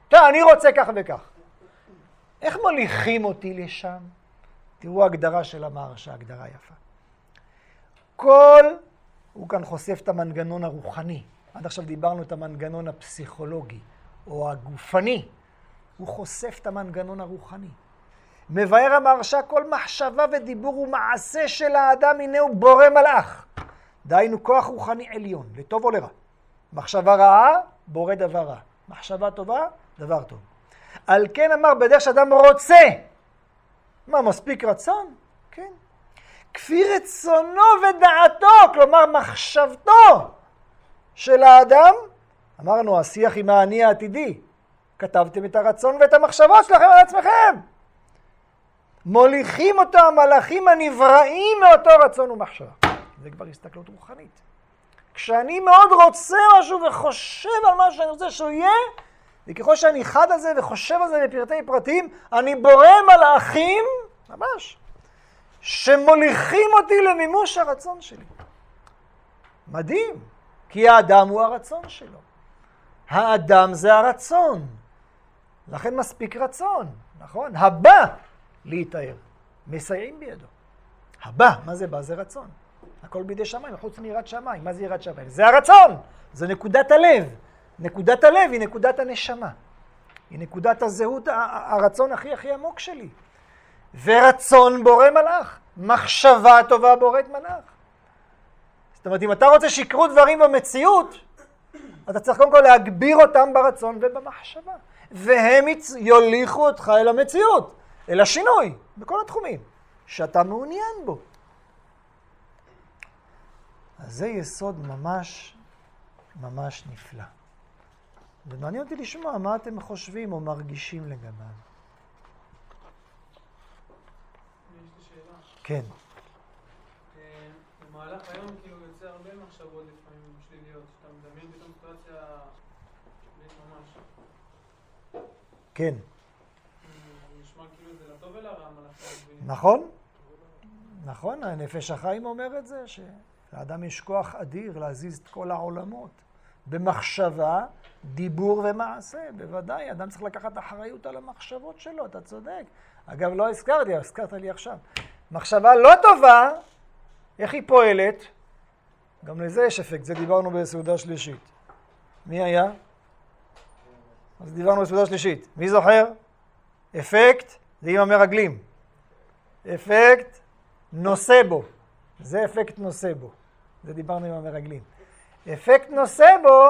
אתה, אני רוצה כך וכך. איך מוליכים אותי לשם? תראו הגדרה של המהרש"א, הגדרה יפה. כל, הוא כאן חושף את המנגנון הרוחני. עד עכשיו דיברנו את המנגנון הפסיכולוגי, או הגופני. הוא חושף את המנגנון הרוחני. מבאר המהרש"א כל מחשבה ודיבור ומעשה של האדם, הנה הוא בורא מלאך. דהיינו כוח רוחני עליון, לטוב או לרע. מחשבה רעה, בורא דבר רע. מחשבה טובה, דבר טוב. על כן אמר, בדרך שאדם רוצה. מה, מספיק רצון? כן. כפי רצונו ודעתו, כלומר מחשבתו של האדם, אמרנו, השיח עם האני העתידי. כתבתם את הרצון ואת המחשבות שלכם על עצמכם. מוליכים אותו המלאכים הנבראים מאותו רצון ומחשבה. זה כבר הסתכלות רוחנית. כשאני מאוד רוצה משהו וחושב על משהו שאני רוצה שהוא יהיה, וככל שאני חד על זה וחושב על זה בפרטי פרטים, אני בורא מלאכים, ממש, שמוליכים אותי למימוש הרצון שלי. מדהים, כי האדם הוא הרצון שלו. האדם זה הרצון. לכן מספיק רצון, נכון? הבא להתאר, מסייעים בידו. הבא, מה זה בא? זה רצון. הכל בידי שמיים, חוץ מיראת שמיים. מה זה יראת שמיים? זה הרצון, זה נקודת הלב. נקודת הלב היא נקודת הנשמה. היא נקודת הזהות, הרצון הכי הכי עמוק שלי. ורצון בורא מלאך. מחשבה טובה בוראת מלאך. זאת אומרת, אם אתה רוצה שיקרו דברים במציאות, אתה צריך קודם כל להגביר אותם ברצון ובמחשבה. והם יוליכו אותך אל המציאות, אל השינוי, בכל התחומים, שאתה מעוניין בו. אז זה יסוד ממש, ממש נפלא. ומעניין אותי לשמוע מה אתם חושבים או מרגישים לגביו. יש לי שאלה. כן. במהלך היום כאילו יוצא הרבה מחשבות לפעמים שליליות, שאתה מדמיין פתאום סיטואציה שלילית ממש. כן. נשמע כאילו זה לטוב ולרע מלאכים. נכון. נכון, הנפש החיים אומר את זה, שלאדם יש כוח אדיר להזיז את כל העולמות. במחשבה, דיבור ומעשה. בוודאי, אדם צריך לקחת אחריות על המחשבות שלו, אתה צודק. אגב, לא הזכרתי, הזכרת לי עכשיו. מחשבה לא טובה, איך היא פועלת? גם לזה יש אפקט, זה דיברנו בסעודה שלישית. מי היה? אז דיברנו בסעודה שלישית. מי זוכר? אפקט, זה עם המרגלים. אפקט נושא בו. זה אפקט נושא בו. זה דיברנו עם המרגלים. אפקט נושא בו,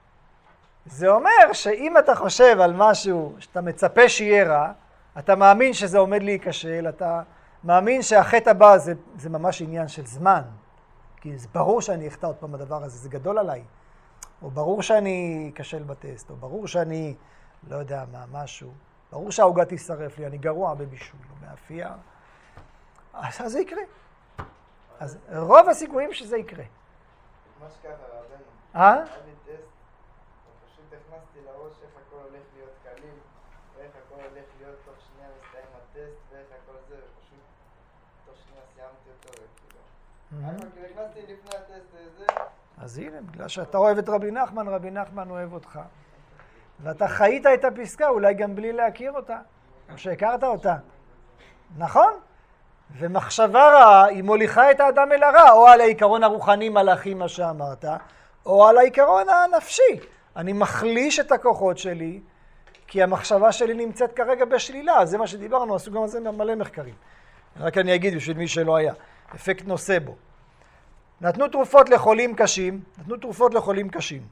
זה אומר שאם אתה חושב על משהו שאתה מצפה שיהיה רע, אתה מאמין שזה עומד להיכשל, אתה מאמין שהחטא הבא זה, זה ממש עניין של זמן. כי זה ברור שאני אחטא עוד פעם בדבר הזה, זה גדול עליי. או ברור שאני אכשל בטסט, או ברור שאני, לא יודע מה, משהו. ברור שהעוגה תישרף לי, אני גרוע בבישול, או מאפייה. אז זה יקרה. אז רוב הסיכויים שזה יקרה. ממש ככה, רבנו. אה? היה לי טסט, ופשוט הכנסתי לראש איך הכל הולך להיות קליל, ואיך הכל הולך להיות תוך שנייה מסתיים הטסט, ואיך הכל זה, ופשוט תוך שנייה סיימתי אותו, וכאילו. כאילו הכנסתי לפני הטסט וזה. אז הנה, בגלל שאתה אוהב את רבי נחמן, רבי נחמן אוהב אותך. ואתה חיית את הפסקה, אולי גם בלי להכיר אותה, או שהכרת אותה. נכון? ומחשבה רעה היא מוליכה את האדם אל הרע, או על העיקרון הרוחני מלאכים, מה שאמרת, או על העיקרון הנפשי. אני מחליש את הכוחות שלי, כי המחשבה שלי נמצאת כרגע בשלילה. זה מה שדיברנו, עשו גם על זה מלא מחקרים. רק אני אגיד בשביל מי שלא היה. אפקט נושא בו. נתנו תרופות לחולים קשים, נתנו תרופות לחולים קשים.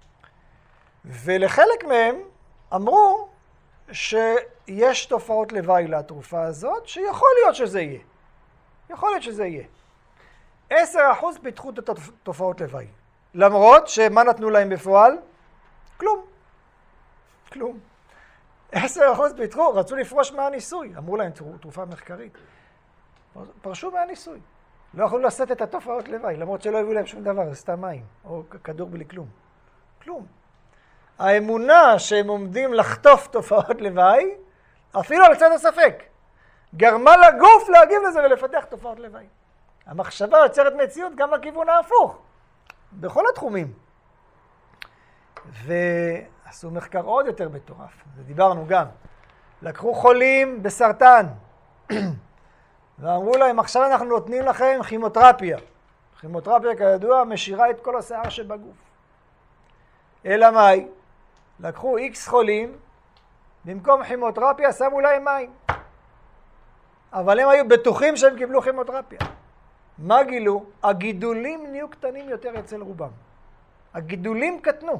ולחלק מהם אמרו שיש תופעות לוואי לתרופה הזאת, שיכול להיות שזה יהיה. יכול להיות שזה יהיה. עשר אחוז פיתחו את התופעות לוואי. למרות שמה נתנו להם בפועל? כלום. כלום. עשר אחוז פיתחו, רצו לפרוש מהניסוי. אמרו להם תרופה מחקרית. פרשו מהניסוי. לא יכולו לשאת את התופעות לוואי, למרות שלא הביאו להם שום דבר, זה סתם מים, או כדור בלי כלום. כלום. האמונה שהם עומדים לחטוף תופעות לוואי, אפילו על צד הספק, גרמה לגוף להגיב לזה ולפתח תופעות לוואי. המחשבה יוצרת מציאות גם לכיוון ההפוך, בכל התחומים. עשו מחקר עוד יותר מטורף, ודיברנו גם. לקחו חולים בסרטן, ואמרו להם, עכשיו אנחנו נותנים לכם כימותרפיה. כימותרפיה, כידוע, משאירה את כל השיער שבגוף. אלא מאי? לקחו איקס חולים, במקום כימותרפיה שמו להם מים. אבל הם היו בטוחים שהם קיבלו כימותרפיה. מה גילו? הגידולים נהיו קטנים יותר אצל רובם. הגידולים קטנו.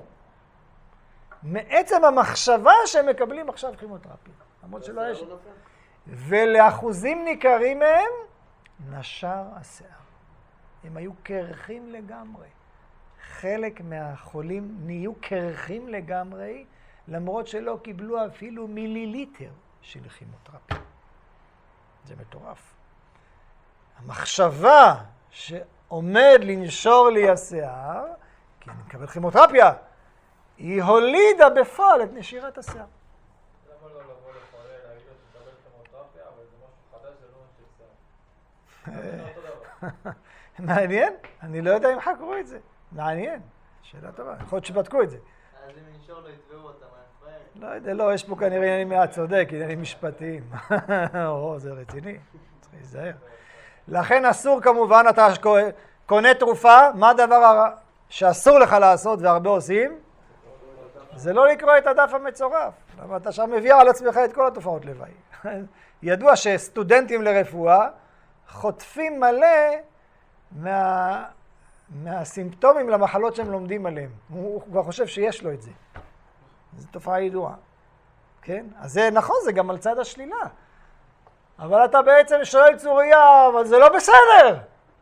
מעצם המחשבה שהם מקבלים עכשיו כימותרפיה. למרות שלא יש... ולאחוזים ניכרים מהם נשר השיער. הם היו קרחים לגמרי. חלק מהחולים נהיו קרחים לגמרי, למרות שלא קיבלו אפילו מיליליטר של כימותרפיה. זה מטורף. המחשבה שעומד לנשור לי השיער, כי אני מקבל כימותרפיה, היא הולידה בפועל את נשירת השיער. למה לא לבוא לחולה, להגיד לו שתקבל כימותרפיה, אבל זה משהו חדש, זה לא נשיר שיער. מעניין? אני לא יודע אם חקרו את זה. מעניין. שאלה טובה. יכול להיות שבדקו את זה. אז אם נשאר לא יתבעו אותם, לא יודע, לא, יש פה כנראה עניינים מעט צודק, עניינים משפטיים. או, זה רציני. צריך להיזהר. לכן אסור כמובן, אתה קונה תרופה, מה הדבר שאסור לך לעשות והרבה עושים? זה לא לקרוא את הדף המצורף. למה אתה שם מביא על עצמך את כל התופעות לוואי. ידוע שסטודנטים לרפואה חוטפים מלא מה... מהסימפטומים למחלות שהם לומדים עליהם. הוא כבר חושב שיש לו את זה. זו תופעה ידועה. כן? אז זה נכון, זה גם על צד השלילה. אבל אתה בעצם שואל צוריה, אבל זה לא בסדר.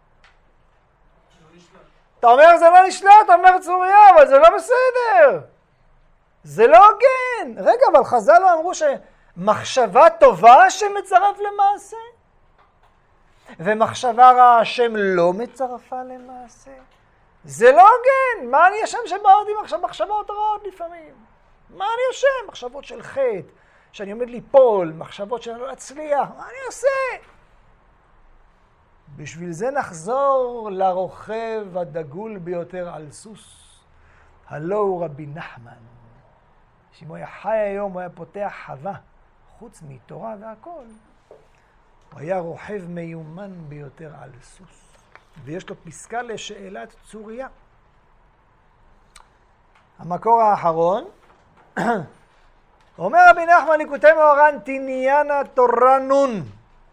אתה אומר זה לא נשלט, אתה אומר צוריה, אבל זה לא בסדר. זה לא הוגן. רגע, אבל חז"ל לא אמרו שמחשבה טובה שמצרף למעשה? ומחשבה רעה השם לא מצרפה למעשה? זה לא הוגן. מה אני אשם שבאות עם עכשיו מחשבות רעות לפעמים? מה אני אשם? מחשבות של חטא, שאני עומד ליפול, מחשבות שאני לא אצליח, מה אני עושה? בשביל זה נחזור לרוכב הדגול ביותר על סוס, הלא הוא רבי נחמן. שאם הוא היה חי היום, הוא היה פותח חווה, חוץ מתורה והכל. הוא היה רוכב מיומן ביותר על סוס. ויש לו פסקה לשאלת צוריה. המקור האחרון, אומר רבי נחמן ליקוטי מאורן, תניינה תורה נון.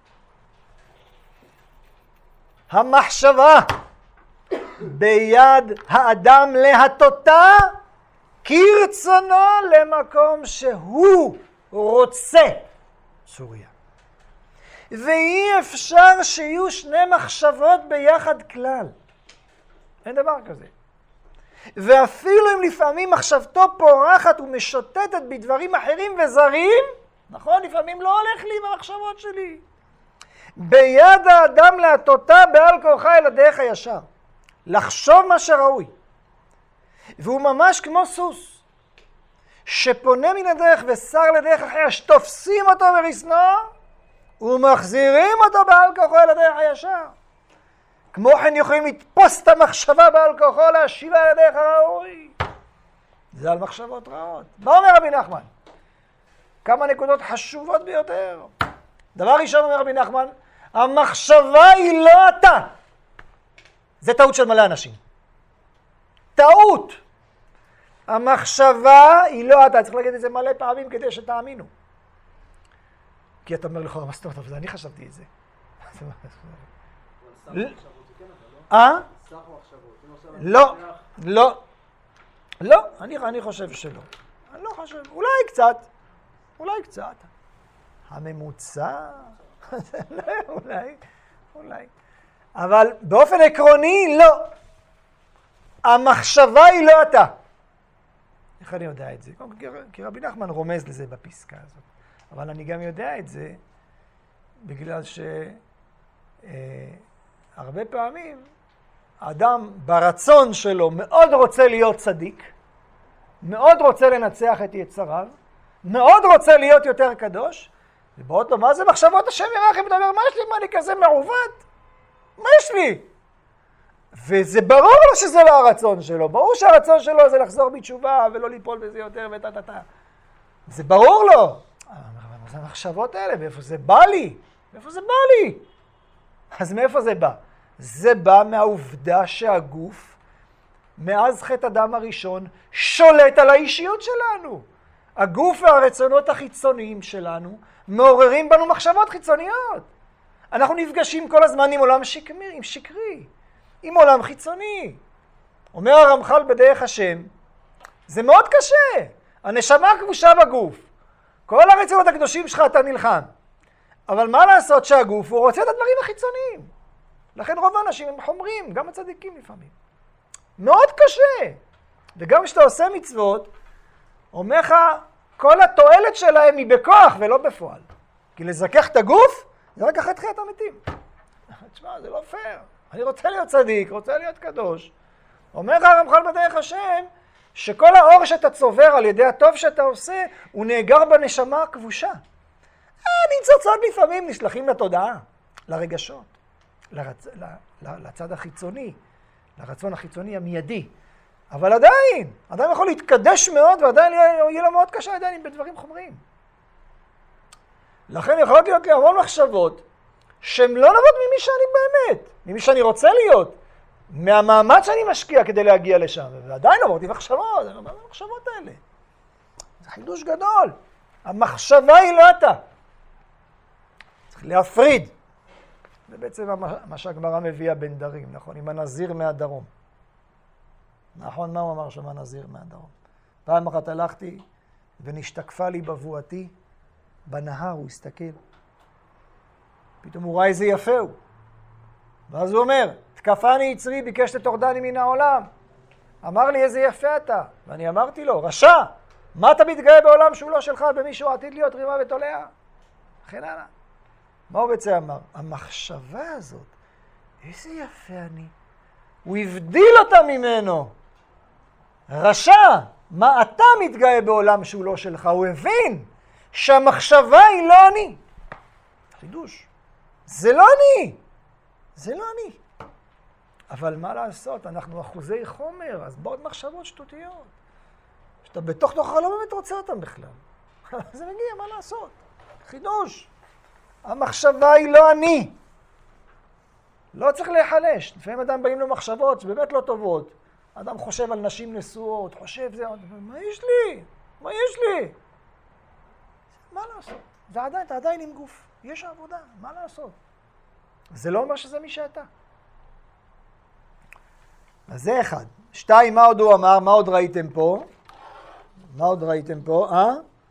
המחשבה ביד האדם להטוטה כרצונו למקום שהוא רוצה צוריה. ואי אפשר שיהיו שני מחשבות ביחד כלל. אין דבר כזה. ואפילו אם לפעמים מחשבתו פורחת ומשוטטת בדברים אחרים וזרים, נכון, לפעמים לא הולך לי עם המחשבות שלי. ביד האדם להטוטה בעל כורחה אל הדרך הישר. לחשוב מה שראוי. והוא ממש כמו סוס, שפונה מן הדרך ושר לדרך אחרת, שתופסים אותו ברסנו, ומחזירים אותו בעל כורחו אל הדרך הישר. כמו כן יכולים לתפוס את המחשבה בעל כורחו, להשיבה אל הדרך הראוי. זה על מחשבות רעות. מה אומר רבי נחמן? כמה נקודות חשובות ביותר. דבר ראשון אומר רבי נחמן, המחשבה היא לא אתה. זה טעות של מלא אנשים. טעות. המחשבה היא לא אתה. צריך להגיד את זה מלא פעמים כדי שתאמינו. כי אתה אומר לך, מה זאת אומרת? אני חשבתי את זה. אה? לא, לא. לא, אני חושב שלא. אני לא חושב. אולי קצת. אולי קצת. הממוצע? אולי, אולי. אבל באופן עקרוני, לא. המחשבה היא לא אתה. איך אני יודע את זה? כי רבי נחמן רומז לזה בפסקה הזאת. אבל אני גם יודע את זה בגלל שהרבה פעמים האדם ברצון שלו מאוד רוצה להיות צדיק, מאוד רוצה לנצח את יצריו, מאוד רוצה להיות יותר קדוש, ובאות לו, מה זה מחשבות השם ירחם? מדבר, מה יש לי? מה אני כזה מעוות? מה יש לי? וזה ברור לו שזה לא הרצון שלו, ברור שהרצון שלו זה לחזור בתשובה ולא ליפול בזה יותר וטטטה. זה ברור לו. מה זה המחשבות האלה? מאיפה זה בא לי? מאיפה זה בא לי? אז מאיפה זה בא? זה בא מהעובדה שהגוף, מאז חטא אדם הראשון, שולט על האישיות שלנו. הגוף והרצונות החיצוניים שלנו מעוררים בנו מחשבות חיצוניות. אנחנו נפגשים כל הזמן עם עולם שקרי, עם שקרי, עם עולם חיצוני. אומר הרמח"ל בדרך השם, זה מאוד קשה. הנשמה כבושה בגוף. כל הרצונות הקדושים שלך אתה נלחם. אבל מה לעשות שהגוף הוא רוצה את הדברים החיצוניים. לכן רוב האנשים הם חומרים, גם הצדיקים לפעמים. מאוד קשה. וגם כשאתה עושה מצוות, אומר לך, כל התועלת שלהם היא בכוח ולא בפועל. כי לזכך את הגוף, זה רק אחרי תחיית המתים. תשמע, זה לא פייר. אני רוצה להיות צדיק, רוצה להיות קדוש. אומר לך הרמח"ל בדרך השם, שכל האור שאתה צובר על ידי הטוב שאתה עושה, הוא נאגר בנשמה הכבושה. הניצוצות לפעמים נשלחים לתודעה, לרגשות, לרצ... לצד החיצוני, לרצון החיצוני המיידי. אבל עדיין, אדם יכול להתקדש מאוד, ועדיין יהיה לו מאוד קשה עדיין בדברים חומריים. לכן יכולות להיות לי המון מחשבות, שהן לא נובעות ממי שאני באמת, ממי שאני רוצה להיות, מהמאמץ שאני משקיע כדי להגיע לשם, ועדיין עברתי מחשבות, זה לא מה המחשבות האלה. זה חידוש גדול. המחשבה היא לא אתה. צריך להפריד. זה בעצם מה שהגמרא מביאה בין דרים, נכון? עם הנזיר מהדרום. נכון, מה הוא אמר שם הנזיר מהדרום? פעם אחת הלכתי ונשתקפה לי בבואתי, בנהר הוא הסתכל. פתאום הוא ראה איזה יפה הוא. ואז הוא אומר, תקפני יצרי, ביקש לתורדני מן העולם. אמר לי איזה יפה אתה. ואני אמרתי לו, רשע, מה אתה מתגאה בעולם שהוא לא שלך, במישהו עתיד להיות רימה ותולע? וכן הלאה. מה הוא בעצם אמר? המחשבה הזאת, איזה יפה אני. הוא הבדיל אותה ממנו. רשע, מה אתה מתגאה בעולם שהוא לא שלך? הוא הבין שהמחשבה היא לא אני. חידוש. זה לא אני. זה לא אני. אבל מה לעשות? אנחנו אחוזי חומר, אז בעוד מחשבות שטותיות. שאתה בתוך תוכך לא באמת רוצה אותם בכלל. זה מגיע, מה לעשות? חידוש. המחשבה היא לא אני. לא צריך להיחלש. לפעמים אדם באים לו מחשבות שבאמת לא טובות. אדם חושב על נשים נשואות, חושב זה, מה יש לי? מה יש לי? מה לעשות? זה עדיין, אתה עדיין עם גוף. יש עבודה, מה לעשות? זה לא אומר שזה מי שאתה. אז זה אחד. שתיים, מה עוד הוא אמר? מה עוד ראיתם פה? מה עוד ראיתם פה? אה?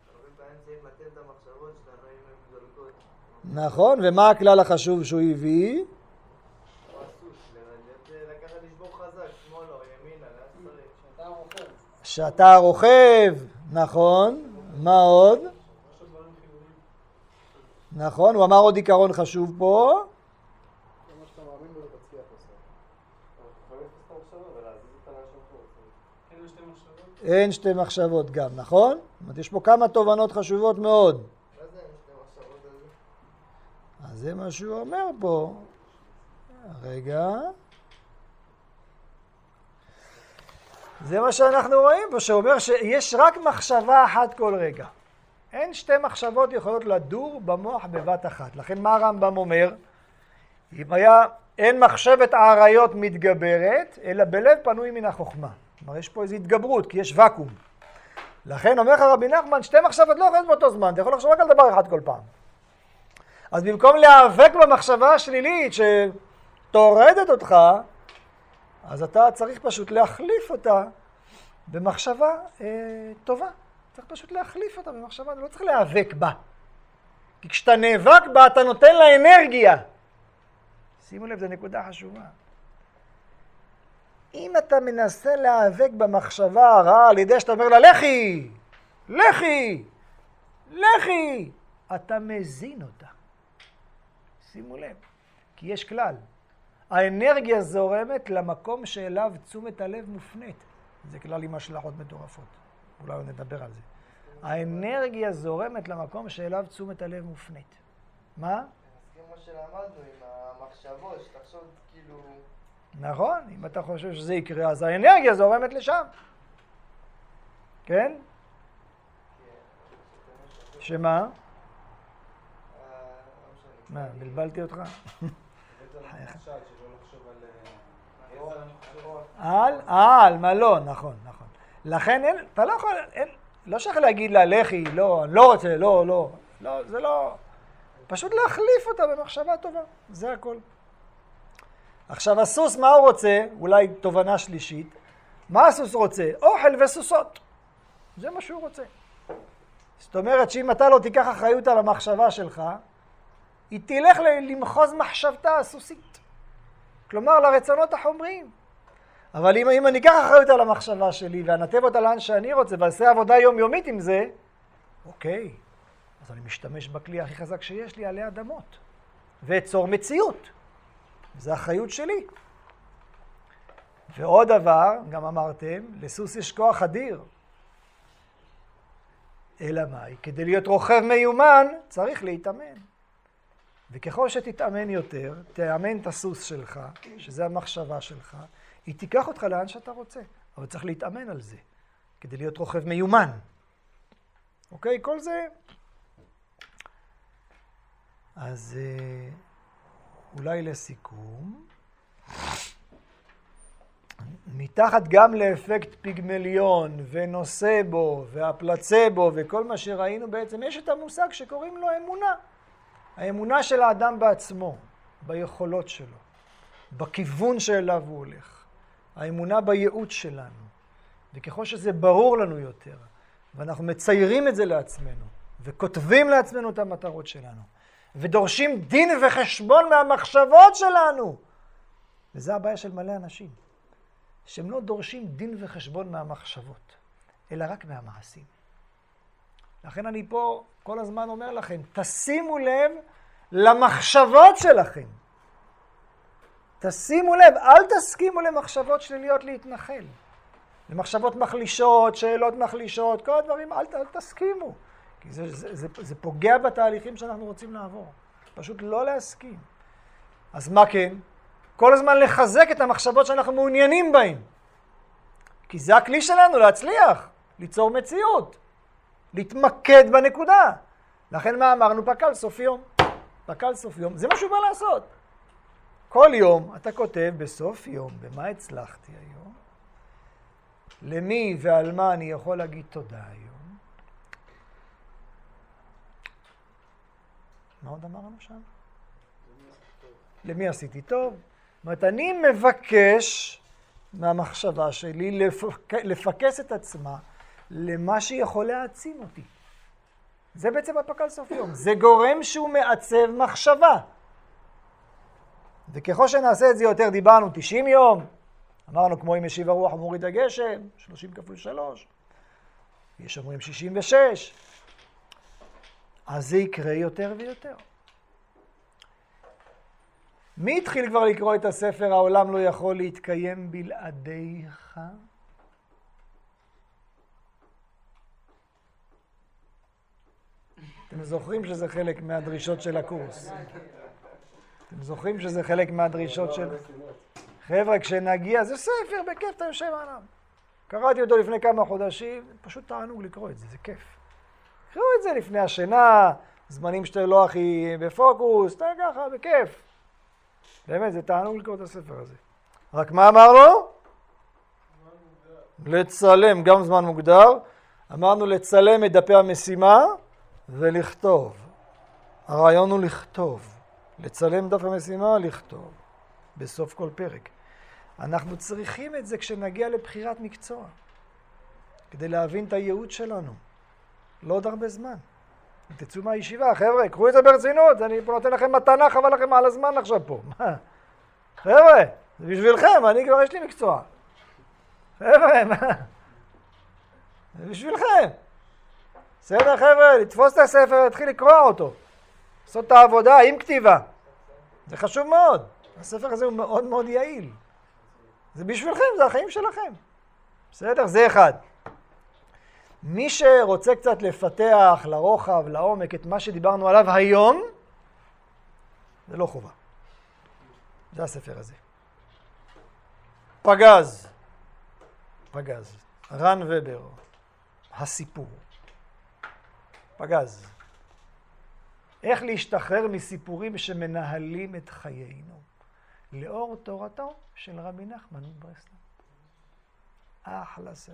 נכון, ומה הכלל החשוב שהוא הביא? שאתה רוכב, נכון. מה עוד? נכון, הוא אמר עוד עיקרון חשוב פה. אין שתי מחשבות גם, נכון? זאת אומרת, יש פה כמה תובנות חשובות מאוד. מה זה אין שתי מחשבות הזה? אז זה מה שהוא אומר פה. רגע. זה מה שאנחנו רואים פה, שאומר שיש רק מחשבה אחת כל רגע. אין שתי מחשבות יכולות לדור במוח בבת אחת. לכן מה הרמב"ם אומר? אם היה, אין מחשבת העריות מתגברת, אלא בלב פנוי מן החוכמה. כלומר, יש פה איזו התגברות, כי יש וקום. לכן אומר לך רבי נחמן, שתי מחשבות לא יכולות באותו זמן, אתה יכול לחשוב רק על דבר אחד כל פעם. אז במקום להיאבק במחשבה השלילית שתורדת אותך, אז אתה צריך פשוט להחליף אותה במחשבה אה, טובה. צריך פשוט להחליף אותה במחשבה, אתה לא צריך להיאבק בה. כי כשאתה נאבק בה, אתה נותן לה אנרגיה. שימו לב, זו נקודה חשובה. אם אתה מנסה להיאבק במחשבה הרעה על ידי שאתה אומר לה, לכי, לכי, לכי, אתה מזין אותה. שימו לב, כי יש כלל. האנרגיה זורמת למקום שאליו תשומת הלב מופנית. זה כלל עם השלכות מטורפות. אולי נדבר על זה. האנרגיה זורמת למקום שאליו תשומת הלב מופנית. מה? אז כמו שלמדנו עם המחשבות, שתחשוב כאילו... נכון? אם אתה חושב שזה יקרה, אז האנרגיה זורמת לשם. כן? שמה? מה, בלבלתי אותך? על? אה, על מלון, נכון, נכון. לכן אין, אתה לא יכול, אין, לא שייך להגיד לה, לכי, לא, אני לא רוצה, לא, לא. לא, זה לא... פשוט להחליף אותה במחשבה טובה, זה הכל. עכשיו, הסוס, מה הוא רוצה? אולי תובנה שלישית. מה הסוס רוצה? אוכל וסוסות. זה מה שהוא רוצה. זאת אומרת שאם אתה לא תיקח אחריות על המחשבה שלך, היא תלך למחוז מחשבתה הסוסית. כלומר, לרצונות החומריים. אבל אם, אם אני אקח אחריות על המחשבה שלי ואנתב אותה לאן שאני רוצה ועשה עבודה יומיומית עם זה, אוקיי, אז אני משתמש בכלי הכי חזק שיש לי עלי אדמות. ואצור מציאות. זה האחריות שלי. ועוד דבר, גם אמרתם, לסוס יש כוח אדיר. אלא מאי? כדי להיות רוכב מיומן, צריך להתאמן. וככל שתתאמן יותר, תאמן את הסוס שלך, שזה המחשבה שלך, היא תיקח אותך לאן שאתה רוצה. אבל צריך להתאמן על זה, כדי להיות רוכב מיומן. אוקיי? כל זה... אז אולי לסיכום, מתחת גם לאפקט פיגמליון ונוסבו והפלצבו וכל מה שראינו בעצם, יש את המושג שקוראים לו אמונה. האמונה של האדם בעצמו, ביכולות שלו, בכיוון שאליו הוא הולך. האמונה בייעוד שלנו. וככל שזה ברור לנו יותר, ואנחנו מציירים את זה לעצמנו, וכותבים לעצמנו את המטרות שלנו, ודורשים דין וחשבון מהמחשבות שלנו. וזה הבעיה של מלא אנשים, שהם לא דורשים דין וחשבון מהמחשבות, אלא רק מהמעשים. לכן אני פה כל הזמן אומר לכם, תשימו לב למחשבות שלכם. תשימו לב, אל תסכימו למחשבות שליליות להתנחל. למחשבות מחלישות, שאלות מחלישות, כל הדברים, אל, אל תסכימו. כי זה, זה, זה, זה פוגע בתהליכים שאנחנו רוצים לעבור. פשוט לא להסכים. אז מה כן? כל הזמן לחזק את המחשבות שאנחנו מעוניינים בהן. כי זה הכלי שלנו להצליח, ליצור מציאות, להתמקד בנקודה. לכן מה אמרנו? פקל סוף יום. פקל סוף יום. זה מה שהוא בא לעשות. כל יום אתה כותב בסוף יום, במה הצלחתי היום, למי ועל מה אני יכול להגיד תודה היום. מה עוד אמרנו שם? למי עשיתי טוב? זאת אומרת, אני מבקש מהמחשבה שלי לפק... לפקס את עצמה למה שיכול להעצים אותי. זה בעצם הפקל סוף יום. זה גורם שהוא מעצב מחשבה. וככל שנעשה את זה יותר, דיברנו תשעים יום, אמרנו כמו אם משיב הרוח ומוריד הגשם, שלושים כפול שלוש, יש אומרים שישים ושש, אז זה יקרה יותר ויותר. מי התחיל כבר לקרוא את הספר העולם לא יכול להתקיים בלעדיך? אתם זוכרים שזה חלק מהדרישות של הקורס. אתם זוכרים שזה חלק מהדרישות של... חבר'ה, כשנגיע, זה ספר, בכיף אתה יושב עליו. קראתי אותו לפני כמה חודשים, פשוט תענוג לקרוא את זה, זה כיף. קראו את זה לפני השינה, זמנים שאתה לא הכי בפוקוס, אתה ככה, בכיף. באמת, זה תענוג לקרוא את הספר הזה. רק מה אמרנו? לצלם, גם זמן מוגדר. אמרנו לצלם את דפי המשימה ולכתוב. הרעיון הוא לכתוב. לצלם דף המשימה, לכתוב. בסוף כל פרק. אנחנו צריכים את זה כשנגיע לבחירת מקצוע. כדי להבין את הייעוד שלנו. לא עוד הרבה זמן. תצאו מהישיבה, חבר'ה, קחו את זה ברצינות. אני פה נותן לכם מתנה, חבל לכם על הזמן עכשיו פה. מה? חבר'ה, זה בשבילכם, אני כבר יש לי מקצוע. חבר'ה, מה? זה בשבילכם. בסדר, חבר'ה, לתפוס את הספר, להתחיל לקרוא אותו. לעשות את העבודה עם כתיבה. זה חשוב מאוד. הספר הזה הוא מאוד מאוד יעיל. זה בשבילכם, זה החיים שלכם. בסדר? זה אחד. מי שרוצה קצת לפתח לרוחב, לעומק, את מה שדיברנו עליו היום, זה לא חובה. זה הספר הזה. פגז. פגז. רן ובר. הסיפור. פגז. איך להשתחרר מסיפורים שמנהלים את חיינו. לאור תורתו של רבי נחמן מברסלב. אחלה ספר.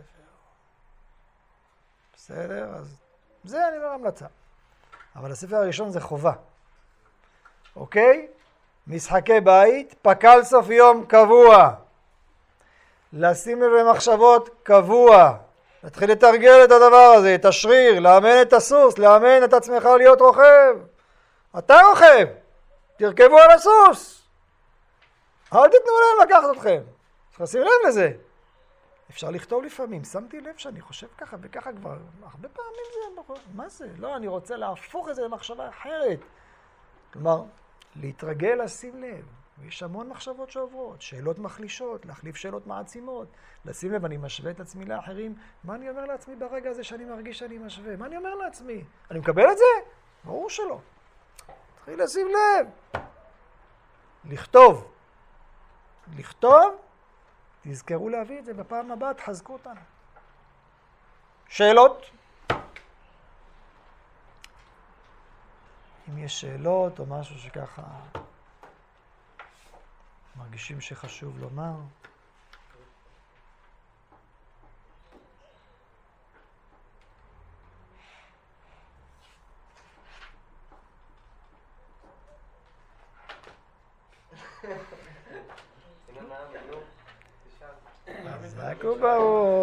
בסדר? אז זה אני אומר המלצה. אבל הספר הראשון זה חובה. אוקיי? משחקי בית, פקל סוף יום קבוע. לשים לב למחשבות קבוע. להתחיל לתרגל את הדבר הזה, את השריר, לאמן את הסוס, לאמן את עצמך להיות רוכב. אתה רוכב, תרכבו על הסוס. אל תתנו להם לקחת אתכם. צריך לשים לב לזה. אפשר לכתוב לפעמים, שמתי לב שאני חושב ככה וככה כבר, הרבה פעמים זה, מה זה? לא, אני רוצה להפוך את זה למחשבה אחרת. כלומר, להתרגל לשים לב. ויש המון מחשבות שעוברות, שאלות מחלישות, להחליף שאלות מעצימות, לשים לב, אני משווה את עצמי לאחרים, מה אני אומר לעצמי ברגע הזה שאני מרגיש שאני משווה? מה אני אומר לעצמי? אני מקבל את זה? ברור שלא. תתחיל לשים לב. לכתוב. לכתוב, תזכרו להביא את זה בפעם הבאה, תחזקו אותנו. שאלות? אם יש שאלות או משהו שככה מרגישים שחשוב לומר. חזק וברוך.